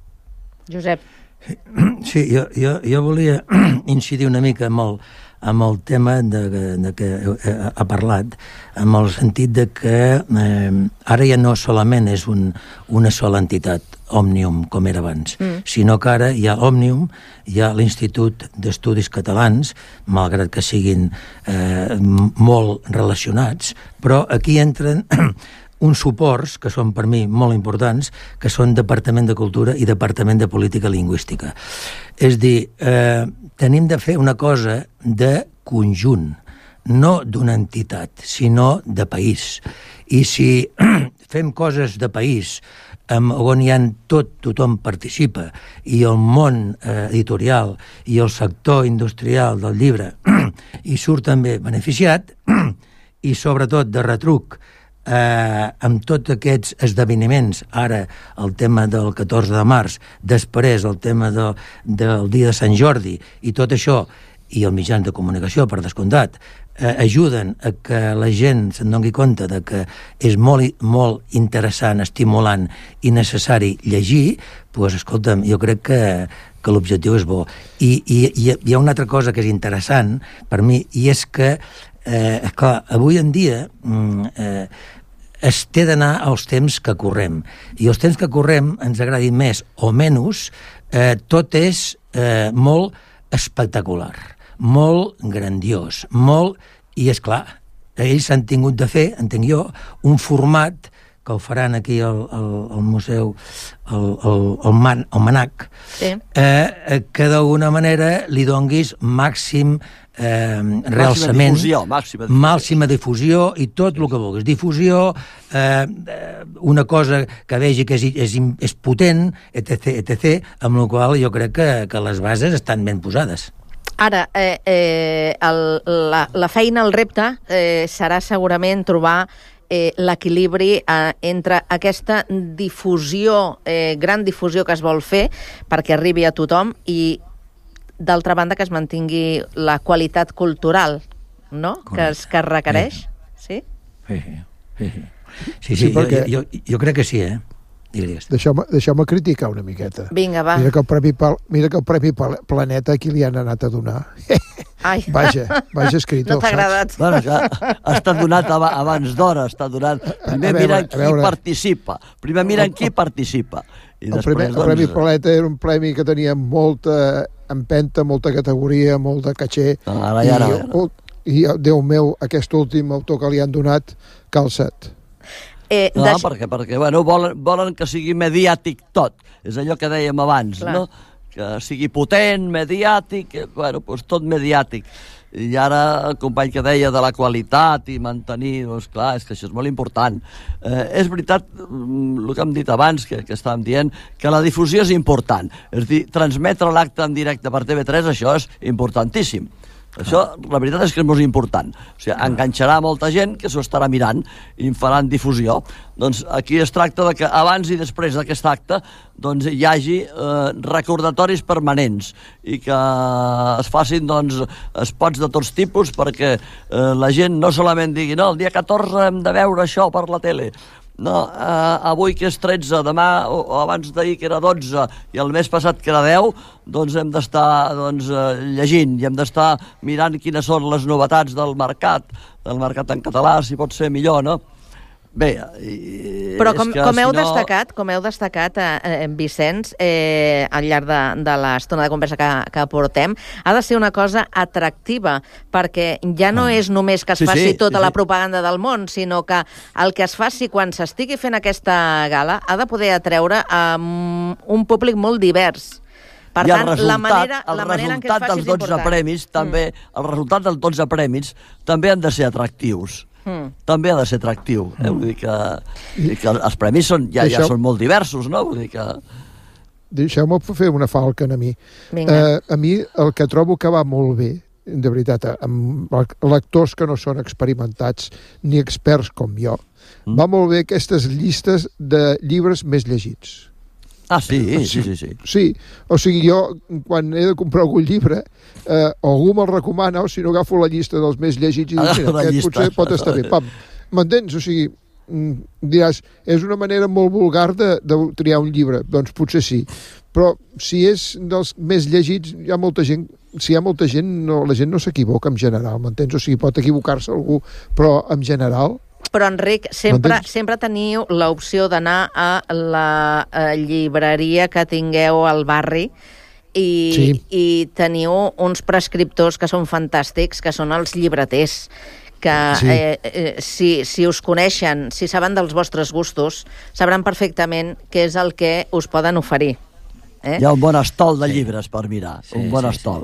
Josep. Sí, jo, jo, jo volia incidir una mica amb el, amb el tema de, de que ha parlat, amb el sentit de que eh, ara ja no solament és un, una sola entitat, Òmnium, com era abans, mm. sinó que ara hi ha Òmnium, hi ha l'Institut d'Estudis Catalans, malgrat que siguin eh, molt relacionats, però aquí entren uns suports que són per mi molt importants, que són Departament de Cultura i Departament de Política Lingüística. És dir, eh, tenim de fer una cosa de conjunt. no d'una entitat, sinó de país. I si fem coses de país on hi ha tot, tothom participa, i el món eh, editorial i el sector industrial del llibre hi surt també beneficiat, i sobretot de retruc, eh, amb tots aquests esdeveniments, ara el tema del catorze de març, després el tema de, del dia de Sant Jordi, i tot això, i els mitjans de comunicació, per descomptat, eh, ajuden a que la gent se'n doni compte de que és molt, molt interessant, estimulant i necessari llegir, doncs, escolta'm, jo crec que, que l'objectiu és bo. I, i, I hi ha una altra cosa que és interessant per mi, i és que, eh, clar, avui en dia eh, es té d'anar als temps que correm. I els temps que correm, ens agradi més o menys, eh, tot és eh, molt espectacular, molt grandiós, molt... I, és clar, ells han tingut de fer, entenc jo, un format que el faran aquí al, al, al museu, el, el, el, man, el Manac, sí. eh, que d'alguna manera li donguis màxim eh, realçament, difusió, màxima difusió. màxima difusió i tot el que vulguis. Difusió, eh, una cosa que vegi que és, és, és potent, etc, etc, amb la qual jo crec que, que les bases estan ben posades. Ara, eh, eh, el, la, la feina, el repte, eh, serà segurament trobar eh, l'equilibri eh, entre aquesta difusió, eh, gran difusió que es vol fer perquè arribi a tothom i, d'altra banda, que es mantingui la qualitat cultural, no?, que es, que es requereix. Sí? Sí, sí. Sí, sí, sí, sí perquè... jo, jo, jo crec que sí, eh? Deixeu-me deixeu criticar una miqueta. Vinga, va. Mira que el Premi, mira que el Premi Planeta aquí li han anat a donar. Ai. Vaja, vaja escritor. No t'ha agradat. Bueno, que ha estat donat abans d'hora, està donat. Primer mira qui participa. Primer mira qui participa. I el, després, primer, el doncs... Premi Planeta era un premi que tenia molta empenta, molta categoria, molt de caché. Ara ja I, no. I, Déu meu, aquest últim autor que li han donat, calçat. Eh, no, deix... perquè, perquè bueno, volen, volen que sigui mediàtic tot. És allò que dèiem abans, clar, no? Que sigui potent, mediàtic, bueno, doncs tot mediàtic. I ara el company que deia de la qualitat i mantenir, doncs clar, és que això és molt important. Eh, és veritat, el que hem dit abans, que, que estàvem dient, que la difusió és important. És a dir, transmetre l'acte en directe per T V tres, això és importantíssim. Això, la veritat és que és molt important. O sigui, enganxarà molta gent que s'ho estarà mirant i en faran difusió. Doncs aquí es tracta de que abans i després d'aquest acte doncs, hi hagi eh, recordatoris permanents i que es facin doncs, spots de tots tipus perquè eh, la gent no solament digui no, el dia catorze hem de veure això per la tele. No, eh, avui que és tretze, demà o, o abans d'ahir que era dotze i el mes passat que era deu, doncs hem d'estar doncs, llegint i hem d'estar mirant quines són les novetats del mercat, del mercat en català, si pot ser millor, no? Bé, i, però com, que, com heu si no... destacat, com heu destacat, eh, Vicenç, eh, al llarg de, de l'estona de conversa que, que portem, ha de ser una cosa atractiva, perquè ja no ah. és només que es sí, faci sí, tota sí, la sí. propaganda del món, sinó que el que es faci quan s'estigui fent aquesta gala ha de poder atreure a un públic molt divers. Per I tant, el resultat, la manera, el la manera en què es faci dels dotze premis, també, mm. el resultat dels dotze premis també han de ser atractius. Mm. També ha de ser atractiu. Eh? Mm. Vull dir que, I... que els premis són, ja, ja són molt diversos, no? Vull dir que... Deixeu-me fer una falca a mi. Vinga. Uh, a mi el que trobo que va molt bé, de veritat, amb lectors que no són experimentats ni experts com jo, mm. va molt bé aquestes llistes de llibres més llegits. Ah, sí, sí, sí, sí. Sí, o sigui, jo, quan he de comprar algun llibre, eh, o algú me'l recomana, o si no agafo la llista dels més llegits i dic, mira, aquest llista. Potser pot estar bé. Pam, m'entens? O sigui, diràs, és una manera molt vulgar de, de triar un llibre. Doncs potser sí. Però si és dels més llegits, hi ha molta gent, si hi ha molta gent, no, la gent no s'equivoca en general, m'entens? O sigui, pot equivocar-se algú, però en general... Però, Enric, sempre, sempre teniu l'opció d'anar a la a llibreria que tingueu al barri i, sí. i teniu uns prescriptors que són fantàstics, que són els llibreters, que sí. eh, eh, si, si us coneixen, si saben dels vostres gustos, sabran perfectament què és el que us poden oferir. Eh? Hi ha un bon estol de llibres per mirar, sí, un bon sí, estol. Sí.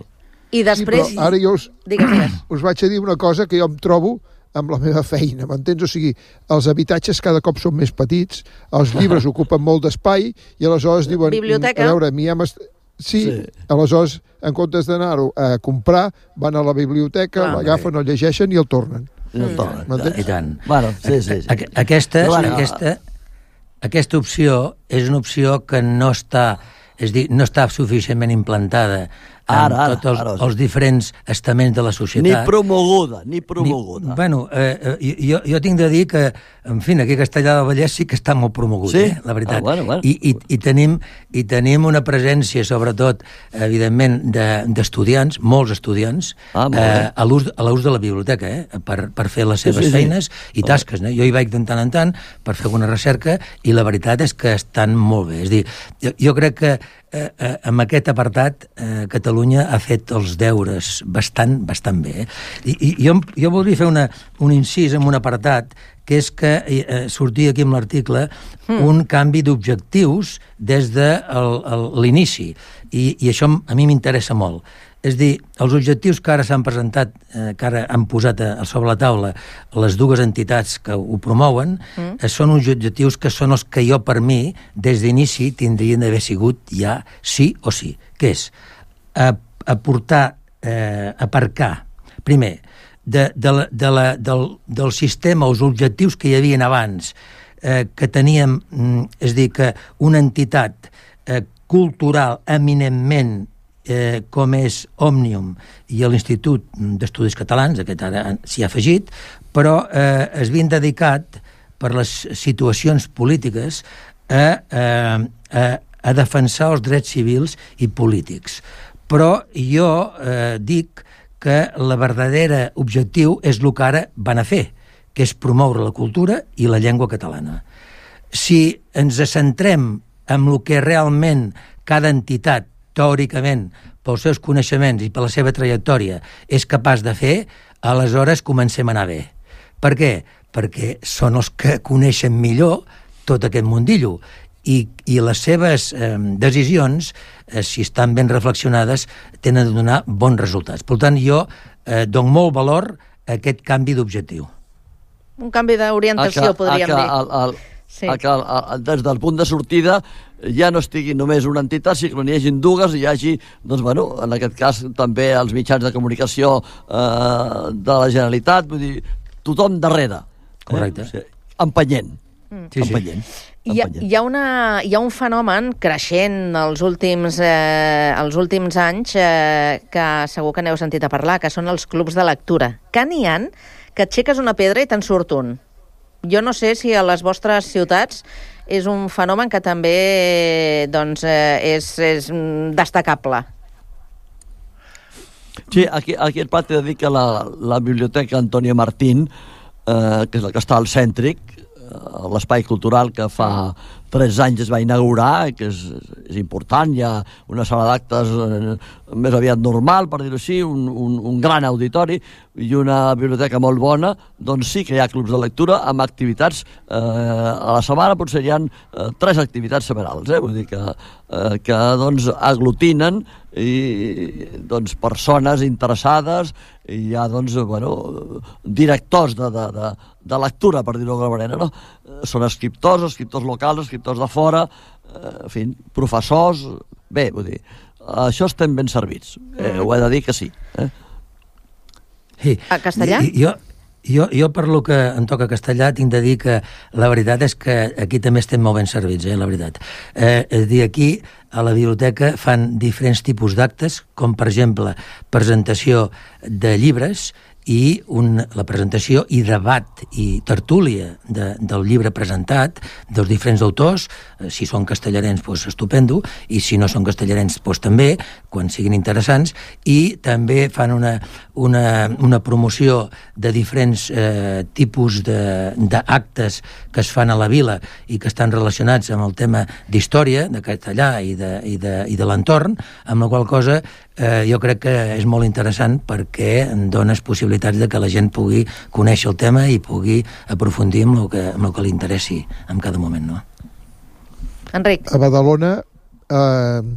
I després... Sí, però ara jo us, digues, digues. us vaig a dir una cosa que jo em trobo amb la meva feina, m'entens? O sigui, els habitatges cada cop són més petits, els llibres ocupen molt d'espai i aleshores diuen... Biblioteca. A veure, mi ja m'est... Sí, sí, aleshores, en comptes d'anar-ho a comprar, van a la biblioteca, ah, l'agafen, el llegeixen i el tornen. I el tornen, m'entens? i tant. Bueno, sí, sí, sí. Aquesta, bueno, aquesta, aquesta opció és una opció que no està, és dir, no està suficientment implantada amb Ara, ara, tots els, ara, sí. els diferents estaments de la societat. Ni promoguda, ni promoguda. Ni, bueno, eh, jo, jo tinc de dir que, en fi, aquí a Castellar del Vallès sí que està molt promogut, sí? eh, la veritat. Ah, bueno, bueno. I, i, i, tenim, I tenim una presència, sobretot, evidentment, d'estudiants, de, molts estudiants, ah, eh, a l'ús de la biblioteca, eh, per, per fer les seves sí, sí, feines sí. i tasques. Eh? Jo hi vaig de tant en tant per fer alguna recerca i la veritat és que estan molt bé. És dir, jo, jo crec que eh, eh, amb aquest apartat eh, Catalunya ha fet els deures bastant, bastant bé. Eh? I, i jo, jo voldria fer una, un incís en un apartat que és que eh, sortia aquí amb l'article mm. un canvi d'objectius des de l'inici. I, I això a mi m'interessa molt. És dir, els objectius que ara s'han presentat, eh, que ara han posat a, a sobre la taula les dues entitats que ho promouen, mm. eh, són uns objectius que són els que jo, per mi, des d'inici, tindrien d'haver sigut ja sí o sí. Què és? A, aportar, eh, aparcar, primer, de, de la, de la, del, del sistema, els objectius que hi havia abans, eh, que teníem, és dir, que una entitat eh, cultural eminentment Eh, com és Òmnium i l'Institut d'Estudis Catalans, aquest ara s'hi ha afegit, però eh, es havien dedicat per les situacions polítiques a, a, a, a defensar els drets civils i polítics. Però jo eh, dic que la verdadera objectiu és el que ara van a fer, que és promoure la cultura i la llengua catalana. Si ens centrem en el que realment cada entitat teòricament, pels seus coneixements i per la seva trajectòria, és capaç de fer, aleshores comencem a anar bé. Per què? Perquè són els que coneixen millor tot aquest mundillo i, i les seves eh, decisions, eh, si estan ben reflexionades, tenen de donar bons resultats. Per tant, jo eh, dono molt valor a aquest canvi d'objectiu. Un canvi d'orientació, podríem dir. El, el, sí. a que el, el, des del punt de sortida ja no estigui només una entitat, sinó que n'hi hagi dues i hi hagi, doncs, bueno, en aquest cas també els mitjans de comunicació eh, de la Generalitat, vull dir, tothom darrere. Correcte. Eh? O sigui, empenyent. Mm. Sí, sí. Empenyent. Hi ha, hi, ha una, hi ha un fenomen creixent els últims, eh, els últims anys eh, que segur que n'heu sentit a parlar, que són els clubs de lectura. Que n'hi ha que aixeques una pedra i te'n surt un. Jo no sé si a les vostres ciutats és un fenomen que també doncs, eh, és, és destacable. Sí, aquí, aquí el Prat he de dir que la, la Biblioteca Antonio Martín, eh, que és la que està al Cèntric, eh, l'espai cultural que fa tres anys es va inaugurar, que és, és important, hi ha una sala d'actes eh, més aviat normal, per dir-ho així, un, un, un gran auditori i una biblioteca molt bona, doncs sí que hi ha clubs de lectura amb activitats, eh, a la setmana potser hi ha eh, tres activitats setmanals, eh? Vull dir que, eh, que doncs, aglutinen i doncs, persones interessades i hi ha doncs, bueno, directors de, de, de, de lectura, per dir-ho d'alguna manera, no? Són escriptors, escriptors locals, escriptors de fora, eh, en fi, professors, bé, vull dir, això estem ben servits, eh, ho he de dir que sí. Eh? Sí. A castellà? I, jo, jo, jo per lo que em toca castellà tinc de dir que la veritat és que aquí també estem molt ben servits, eh, la veritat. Eh, és dir, aquí a la biblioteca fan diferents tipus d'actes, com per exemple presentació de llibres i un, la presentació i debat i tertúlia de, del llibre presentat, dels diferents autors, eh, si són castellarens, doncs estupendo, i si no són castellarens, doncs també, quan siguin interessants, i també fan una, una, una promoció de diferents eh, tipus d'actes que es fan a la vila i que estan relacionats amb el tema d'història, de castellà i de, i de, i de l'entorn, amb la qual cosa eh, jo crec que és molt interessant perquè dones possibilitats de que la gent pugui conèixer el tema i pugui aprofundir amb el que, amb el que li interessi en cada moment, no? Enric. A Badalona, eh,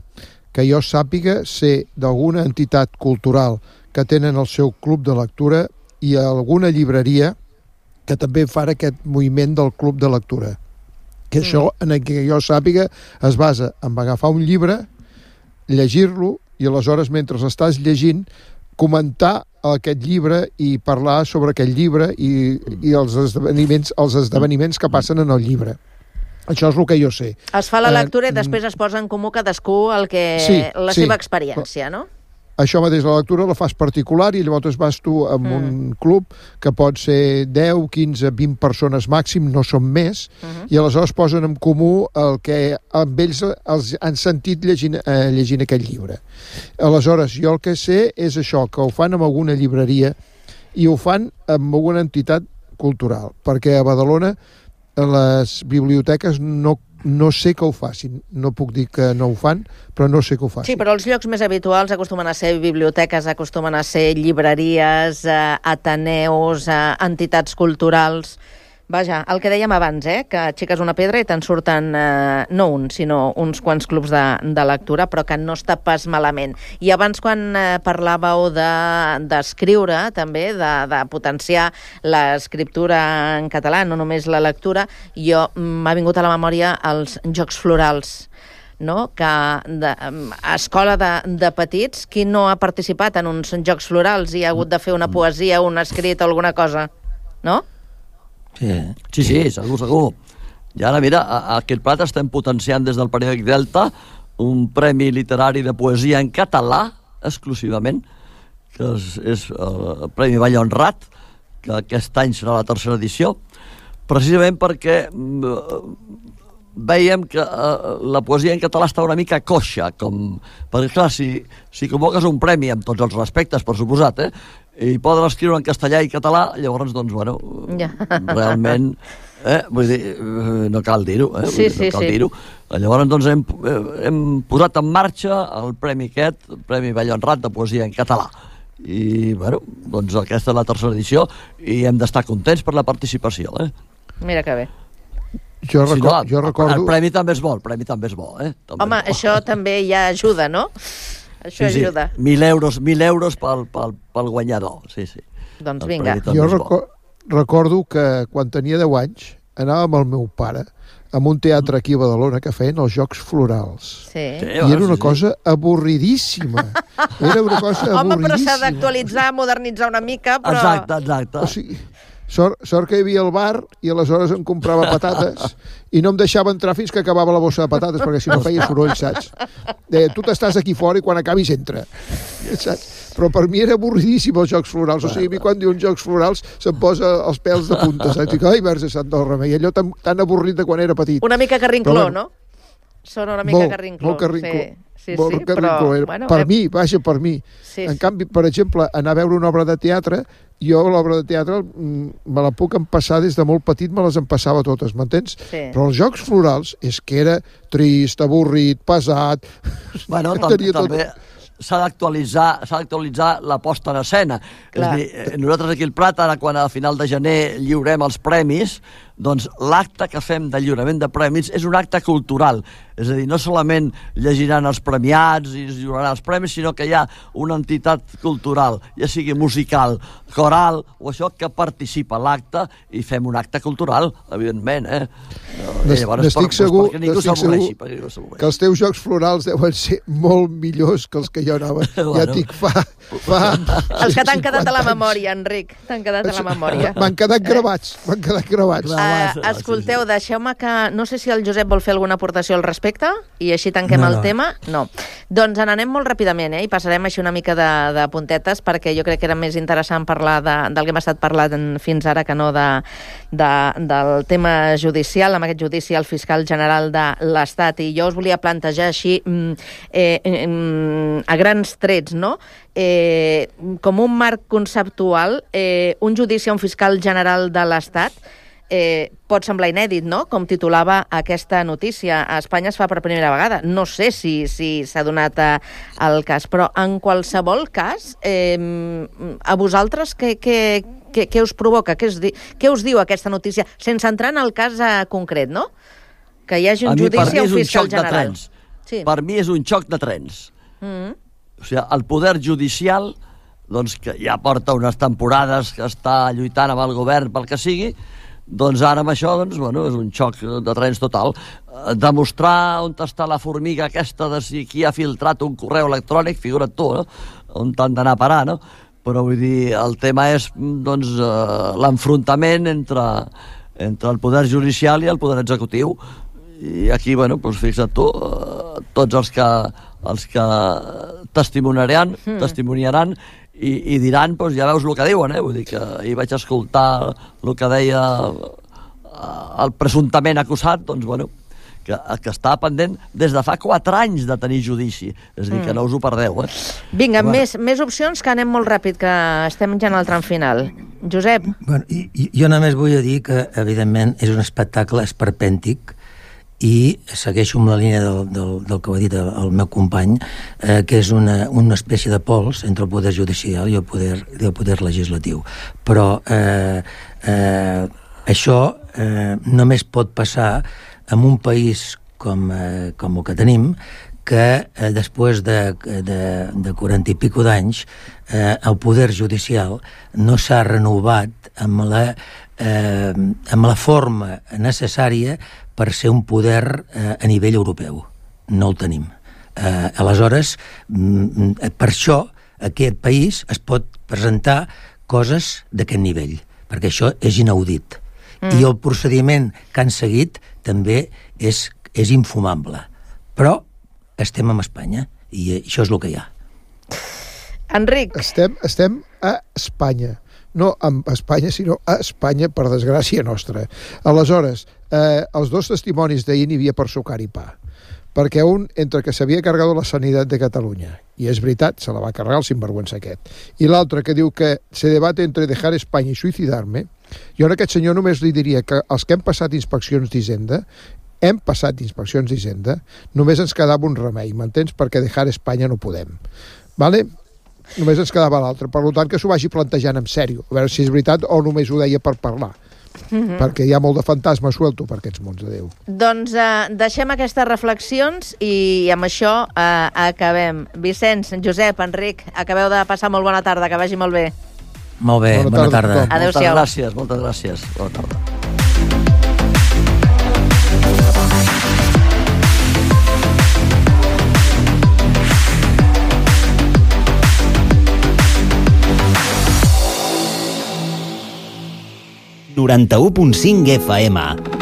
que jo sàpiga, ser d'alguna entitat cultural que tenen el seu club de lectura i alguna llibreria que també fan aquest moviment del club de lectura. Que mm. això, en el que jo sàpiga, es basa en agafar un llibre, llegir-lo, i aleshores, mentre l'estàs llegint, comentar aquest llibre i parlar sobre aquest llibre i, i els esdeveniments, els esdeveniments que passen en el llibre. Això és el que jo sé. Es fa la lectura i després es posa en comú cadascú el que, sí, la sí. seva experiència, no? Això mateix, la lectura la fas particular i llavors vas tu amb mm. un club que pot ser deu, quinze, vint persones màxim, no són més, mm-hmm. i aleshores posen en comú el que amb ells els han sentit llegint, eh, llegint aquest llibre. Aleshores, jo el que sé és això, que ho fan amb alguna llibreria i ho fan amb alguna entitat cultural, perquè a Badalona les biblioteques no no sé que ho facin, no puc dir que no ho fan, però no sé que ho facin. Sí, però els llocs més habituals acostumen a ser biblioteques, acostumen a ser llibreries, eh, ateneus, eh, entitats culturals. Vaja, el que dèiem abans, eh, que aixeques una pedra i te'n surten eh, no un, sinó uns quants clubs de, de lectura, però que no està pas malament. I abans, quan eh, parlàveu d'escriure, de, també, de, de potenciar l'escriptura en català, no només la lectura, jo m'ha vingut a la memòria els Jocs Florals, no? Que de, a escola de, de petits, qui no ha participat en uns Jocs Florals i ha hagut de fer una poesia, un escrit o alguna cosa, no? Sí, sí, sí, segur, segur. I ara, mira, a aquest Prat estem potenciant des del periòdic Delta un premi literari de poesia en català, exclusivament, que és, és el Premi Vall Honrat, que aquest any serà la tercera edició, precisament perquè veiem que uh, la poesia en català està una mica coixa, com... perquè, clar, si, si convoques un premi, amb tots els respectes, per suposat, eh, i poden escriure en castellà i català, llavors, doncs, bueno, ja. realment, eh, vull dir, no cal dir-ho, eh, sí, dir, sí, no cal sí. dir-ho. Llavors, doncs, hem, hem posat en marxa el premi aquest, el Premi Vall Honrat de poesia en català. I, bueno, doncs aquesta és la tercera edició i hem d'estar contents per la participació, eh? Mira que bé. Jo, record, si no, jo recordo... El premi també és bo, el premi també és bo, eh? També Home, això també ja ajuda, no? Això sí, ajuda. Sí. Mil euros, mil euros pel, pel, pel guanyador, sí, sí. Doncs vinga. Jo reco recordo que quan tenia deu anys anava amb el meu pare a un teatre aquí a Badalona que feien els Jocs Florals. Sí. I era una cosa avorridíssima. Era una cosa avorridíssima. Home, però s'ha d'actualitzar, modernitzar una mica, però... Exacte, exacte. O sigui, sort, sort que hi havia el bar i aleshores em comprava patates i no em deixava entrar fins que acabava la bossa de patates, perquè si no feia soroll, saps? Deia, tu t'estàs aquí fora i quan acabis entra. Saps? Però per mi era avorridíssim els Jocs Florals. O sigui, a mi quan diuen Jocs Florals se'm posa els pèls de punta, saps? Dic, ai, Verge Sant Dorme, i allò tan, tan avorrit de quan era petit. Una mica carrincló, però, no? Són una mica molt, carrincló. Molt carrincló. Sí. Sí, molt sí, carrincló. però... Bueno, per eh... mi, vaja, per mi. Sí, en sí. canvi, per exemple, anar a veure una obra de teatre, jo l'obra de teatre me la puc empassar des de molt petit, me les empassava totes, m'entens? Sí. Però els Jocs Florals és que era trist, avorrit, pesat... Bueno, tam també s'ha d'actualitzar s'ha d'actualitzar la posta en escena. Clar. És a dir, nosaltres aquí al Prat, ara quan a final de gener lliurem els premis, doncs l'acte que fem de lliurament de premis és un acte cultural. És a dir, no solament llegiran els premiats i es lliuraran els premis, sinó que hi ha una entitat cultural, ja sigui musical, coral o això, que participa a l'acte i fem un acte cultural, evidentment, eh? N'estic segur, perquè ningú s'avorreixi, perquè ningú s'avorreixi. Que els teus Jocs Florals deuen ser molt millors que els que jo anava. Bueno, ja dic, fa... fa... Els que t'han quedat a la memòria, Enric. T'han quedat a la memòria. M'han quedat gravats, m'han quedat gravats. Uh, escolteu, deixeu-me que... No sé si el Josep vol fer alguna aportació al respecte i així tanquem no, el no. tema. No. Doncs n'anem molt ràpidament, eh? I passarem així una mica de, de puntetes, perquè jo crec que era més interessant parlar de, del que hem estat parlant fins ara que no de, de, del tema judicial, amb aquest judici al fiscal general de l'Estat. I jo us volia plantejar així eh, eh, a grans trets, no? Eh, com un marc conceptual, eh, un judici a un fiscal general de l'Estat eh, pot semblar inèdit, no? Com titulava aquesta notícia. A Espanya es fa per primera vegada. No sé si si s'ha donat a, al cas, però en qualsevol cas, eh, a vosaltres què, què, què, què us provoca? Què us, di, què us diu aquesta notícia? Sense entrar en el cas eh, concret, no? Que hi hagi un judici a un fiscal general. Sí. Per mi és un xoc de trens. Mm. O sigui, el poder judicial, doncs, que ja porta unes temporades que està lluitant amb el govern pel que sigui, doncs ara amb això, doncs, bueno, és un xoc de trens total. Eh, demostrar on està la formiga aquesta de si qui ha filtrat un correu electrònic, figura't tu, no? On t'han d'anar a parar, no? Però vull dir, el tema és, doncs, eh, l'enfrontament entre, entre el poder judicial i el poder executiu. I aquí, bueno, doncs fixa't tu, eh, tots els que, els que testimoniaran, mm. testimoniaran i, i diran, doncs ja veus el que diuen, eh? Vull dir que ahir vaig escoltar el que deia el presumptament acusat, doncs, bueno, que, que està pendent des de fa quatre anys de tenir judici. És a dir, mm. que no us ho perdeu, eh? Vinga, Bueno. més, més opcions, que anem molt ràpid, que estem ja en el tram final. Josep? Bueno, i, i, jo només vull dir que, evidentment, és un espectacle esperpèntic i segueixo amb la línia del, del, del que ho ha dit el, el meu company, eh, que és una, una espècie de pols entre el poder judicial i el poder, i el poder legislatiu. Però eh, eh, això eh, només pot passar en un país com, eh, com el que tenim, que eh, després de, de, de quaranta i pico d'anys eh, el poder judicial no s'ha renovat amb la, eh, amb la forma necessària per ser un poder eh, a nivell europeu. No el tenim. Eh, aleshores, mm, per això aquest país es pot presentar coses d'aquest nivell, perquè això és inaudit. Mm. I el procediment que han seguit també és, és infumable. Però estem en Espanya i això és el que hi ha. Enric. Estem, estem a Espanya. No a Espanya, sinó a Espanya, per desgràcia nostra. Aleshores, eh, els dos testimonis d'ahir n'hi havia per sucar i pa. Perquè un, entre que s'havia carregat la sanitat de Catalunya, i és veritat, se la va carregar el sinvergüenza aquest, i l'altre que diu que se debat entre dejar Espanya i suïcidar-me, jo a aquest senyor només li diria que els que hem passat inspeccions d'Hisenda, hem passat inspeccions d'Hisenda, només ens quedava un remei, m'entens? Perquè dejar Espanya no podem. Vale? Només ens quedava l'altre. Per tant, que s'ho vagi plantejant en sèrio. A veure si és veritat o només ho deia per parlar. Mm-hmm. Perquè hi ha molt de fantasma suelto per aquests mons de Déu. Doncs eh, deixem aquestes reflexions i amb això eh, acabem. Vicenç, Josep, Enric, acabeu de passar molt bona tarda, que vagi molt bé. Molt bé, bona, bona tarda. tarda. Adéu-siau. Moltes gràcies, moltes gràcies. Bona tarda. noranta-u punt cinc F M.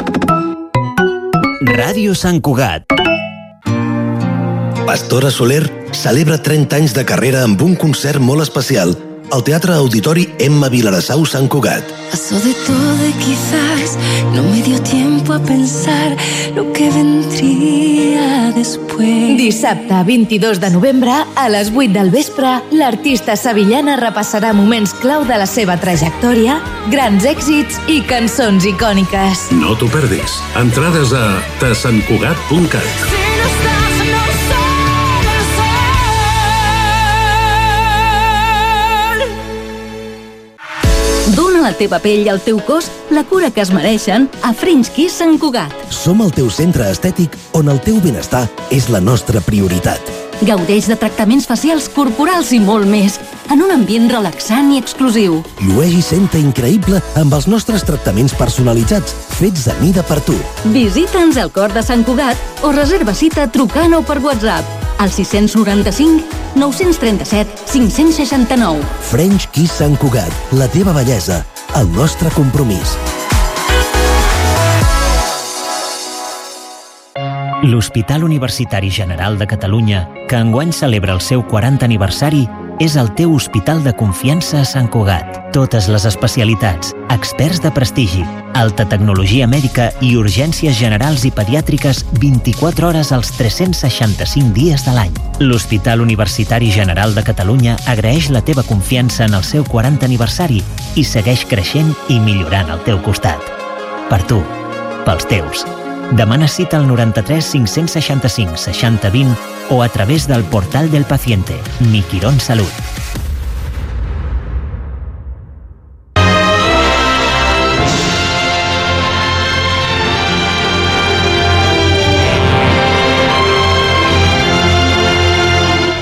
Ràdio Sant Cugat. Pastora Soler celebra trenta anys de carrera amb un concert molt especial al Teatre Auditori Emma Vilarassau Sant Cugat. Pasó de todo y quizás no me dio tiempo a pensar lo que vendría después. Dissabte vint-i-dos de novembre, a les vuit del vespre, l'artista sevillana repassarà moments clau de la seva trajectòria, grans èxits i cançons icòniques. No t'ho perdis. Entrades a tasantcugat punt cat. Dóna a la teva pell i al teu cos la cura que es mereixen a French Kiss Sant Cugat. Som el teu centre estètic on el teu benestar és la nostra prioritat. Gaudeix de tractaments facials, corporals i molt més, en un ambient relaxant i exclusiu. Llueix i senta increïble amb els nostres tractaments personalitzats, fets a mida per tu. Visita'ns al cor de Sant Cugat o reserva cita trucant o per WhatsApp al sis noranta-cinc nou trenta-set cinc seixanta-nou. French Kiss Sant Cugat, la teva bellesa, el nostre compromís. L'Hospital Universitari General de Catalunya, que enguany celebra el seu quaranta aniversari, és el teu hospital de confiança a Sant Cugat. Totes les especialitats, experts de prestigi, alta tecnologia mèdica i urgències generals i pediàtriques vint-i-quatre hores als tres-cents seixanta-cinc dies de l'any. L'Hospital Universitari General de Catalunya agraeix la teva confiança en el seu quaranta aniversari i segueix creixent i millorant al teu costat. Per tu, pels teus. Demana cita al noranta-tres cinc-cents seixanta-cinc seixanta vint o a través del portal del paciente, Mi Quirón Salut.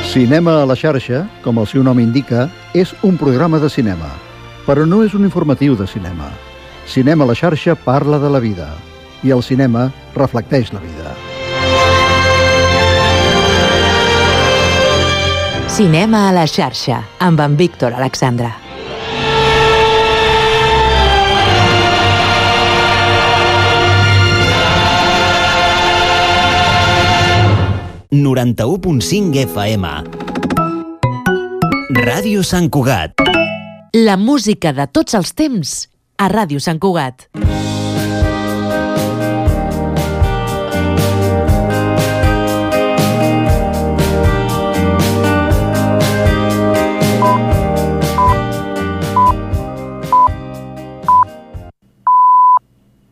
Cinema a la xarxa, com el seu nom indica, és un programa de cinema, però no és un informatiu de cinema. Cinema a la xarxa parla de la vida, i el cinema reflecteix la vida. Cinema a la xarxa, amb en Víctor Alexandra. noranta-u punt cinc F M. Ràdio Sant Cugat. La música de tots els temps a Ràdio Sant Cugat.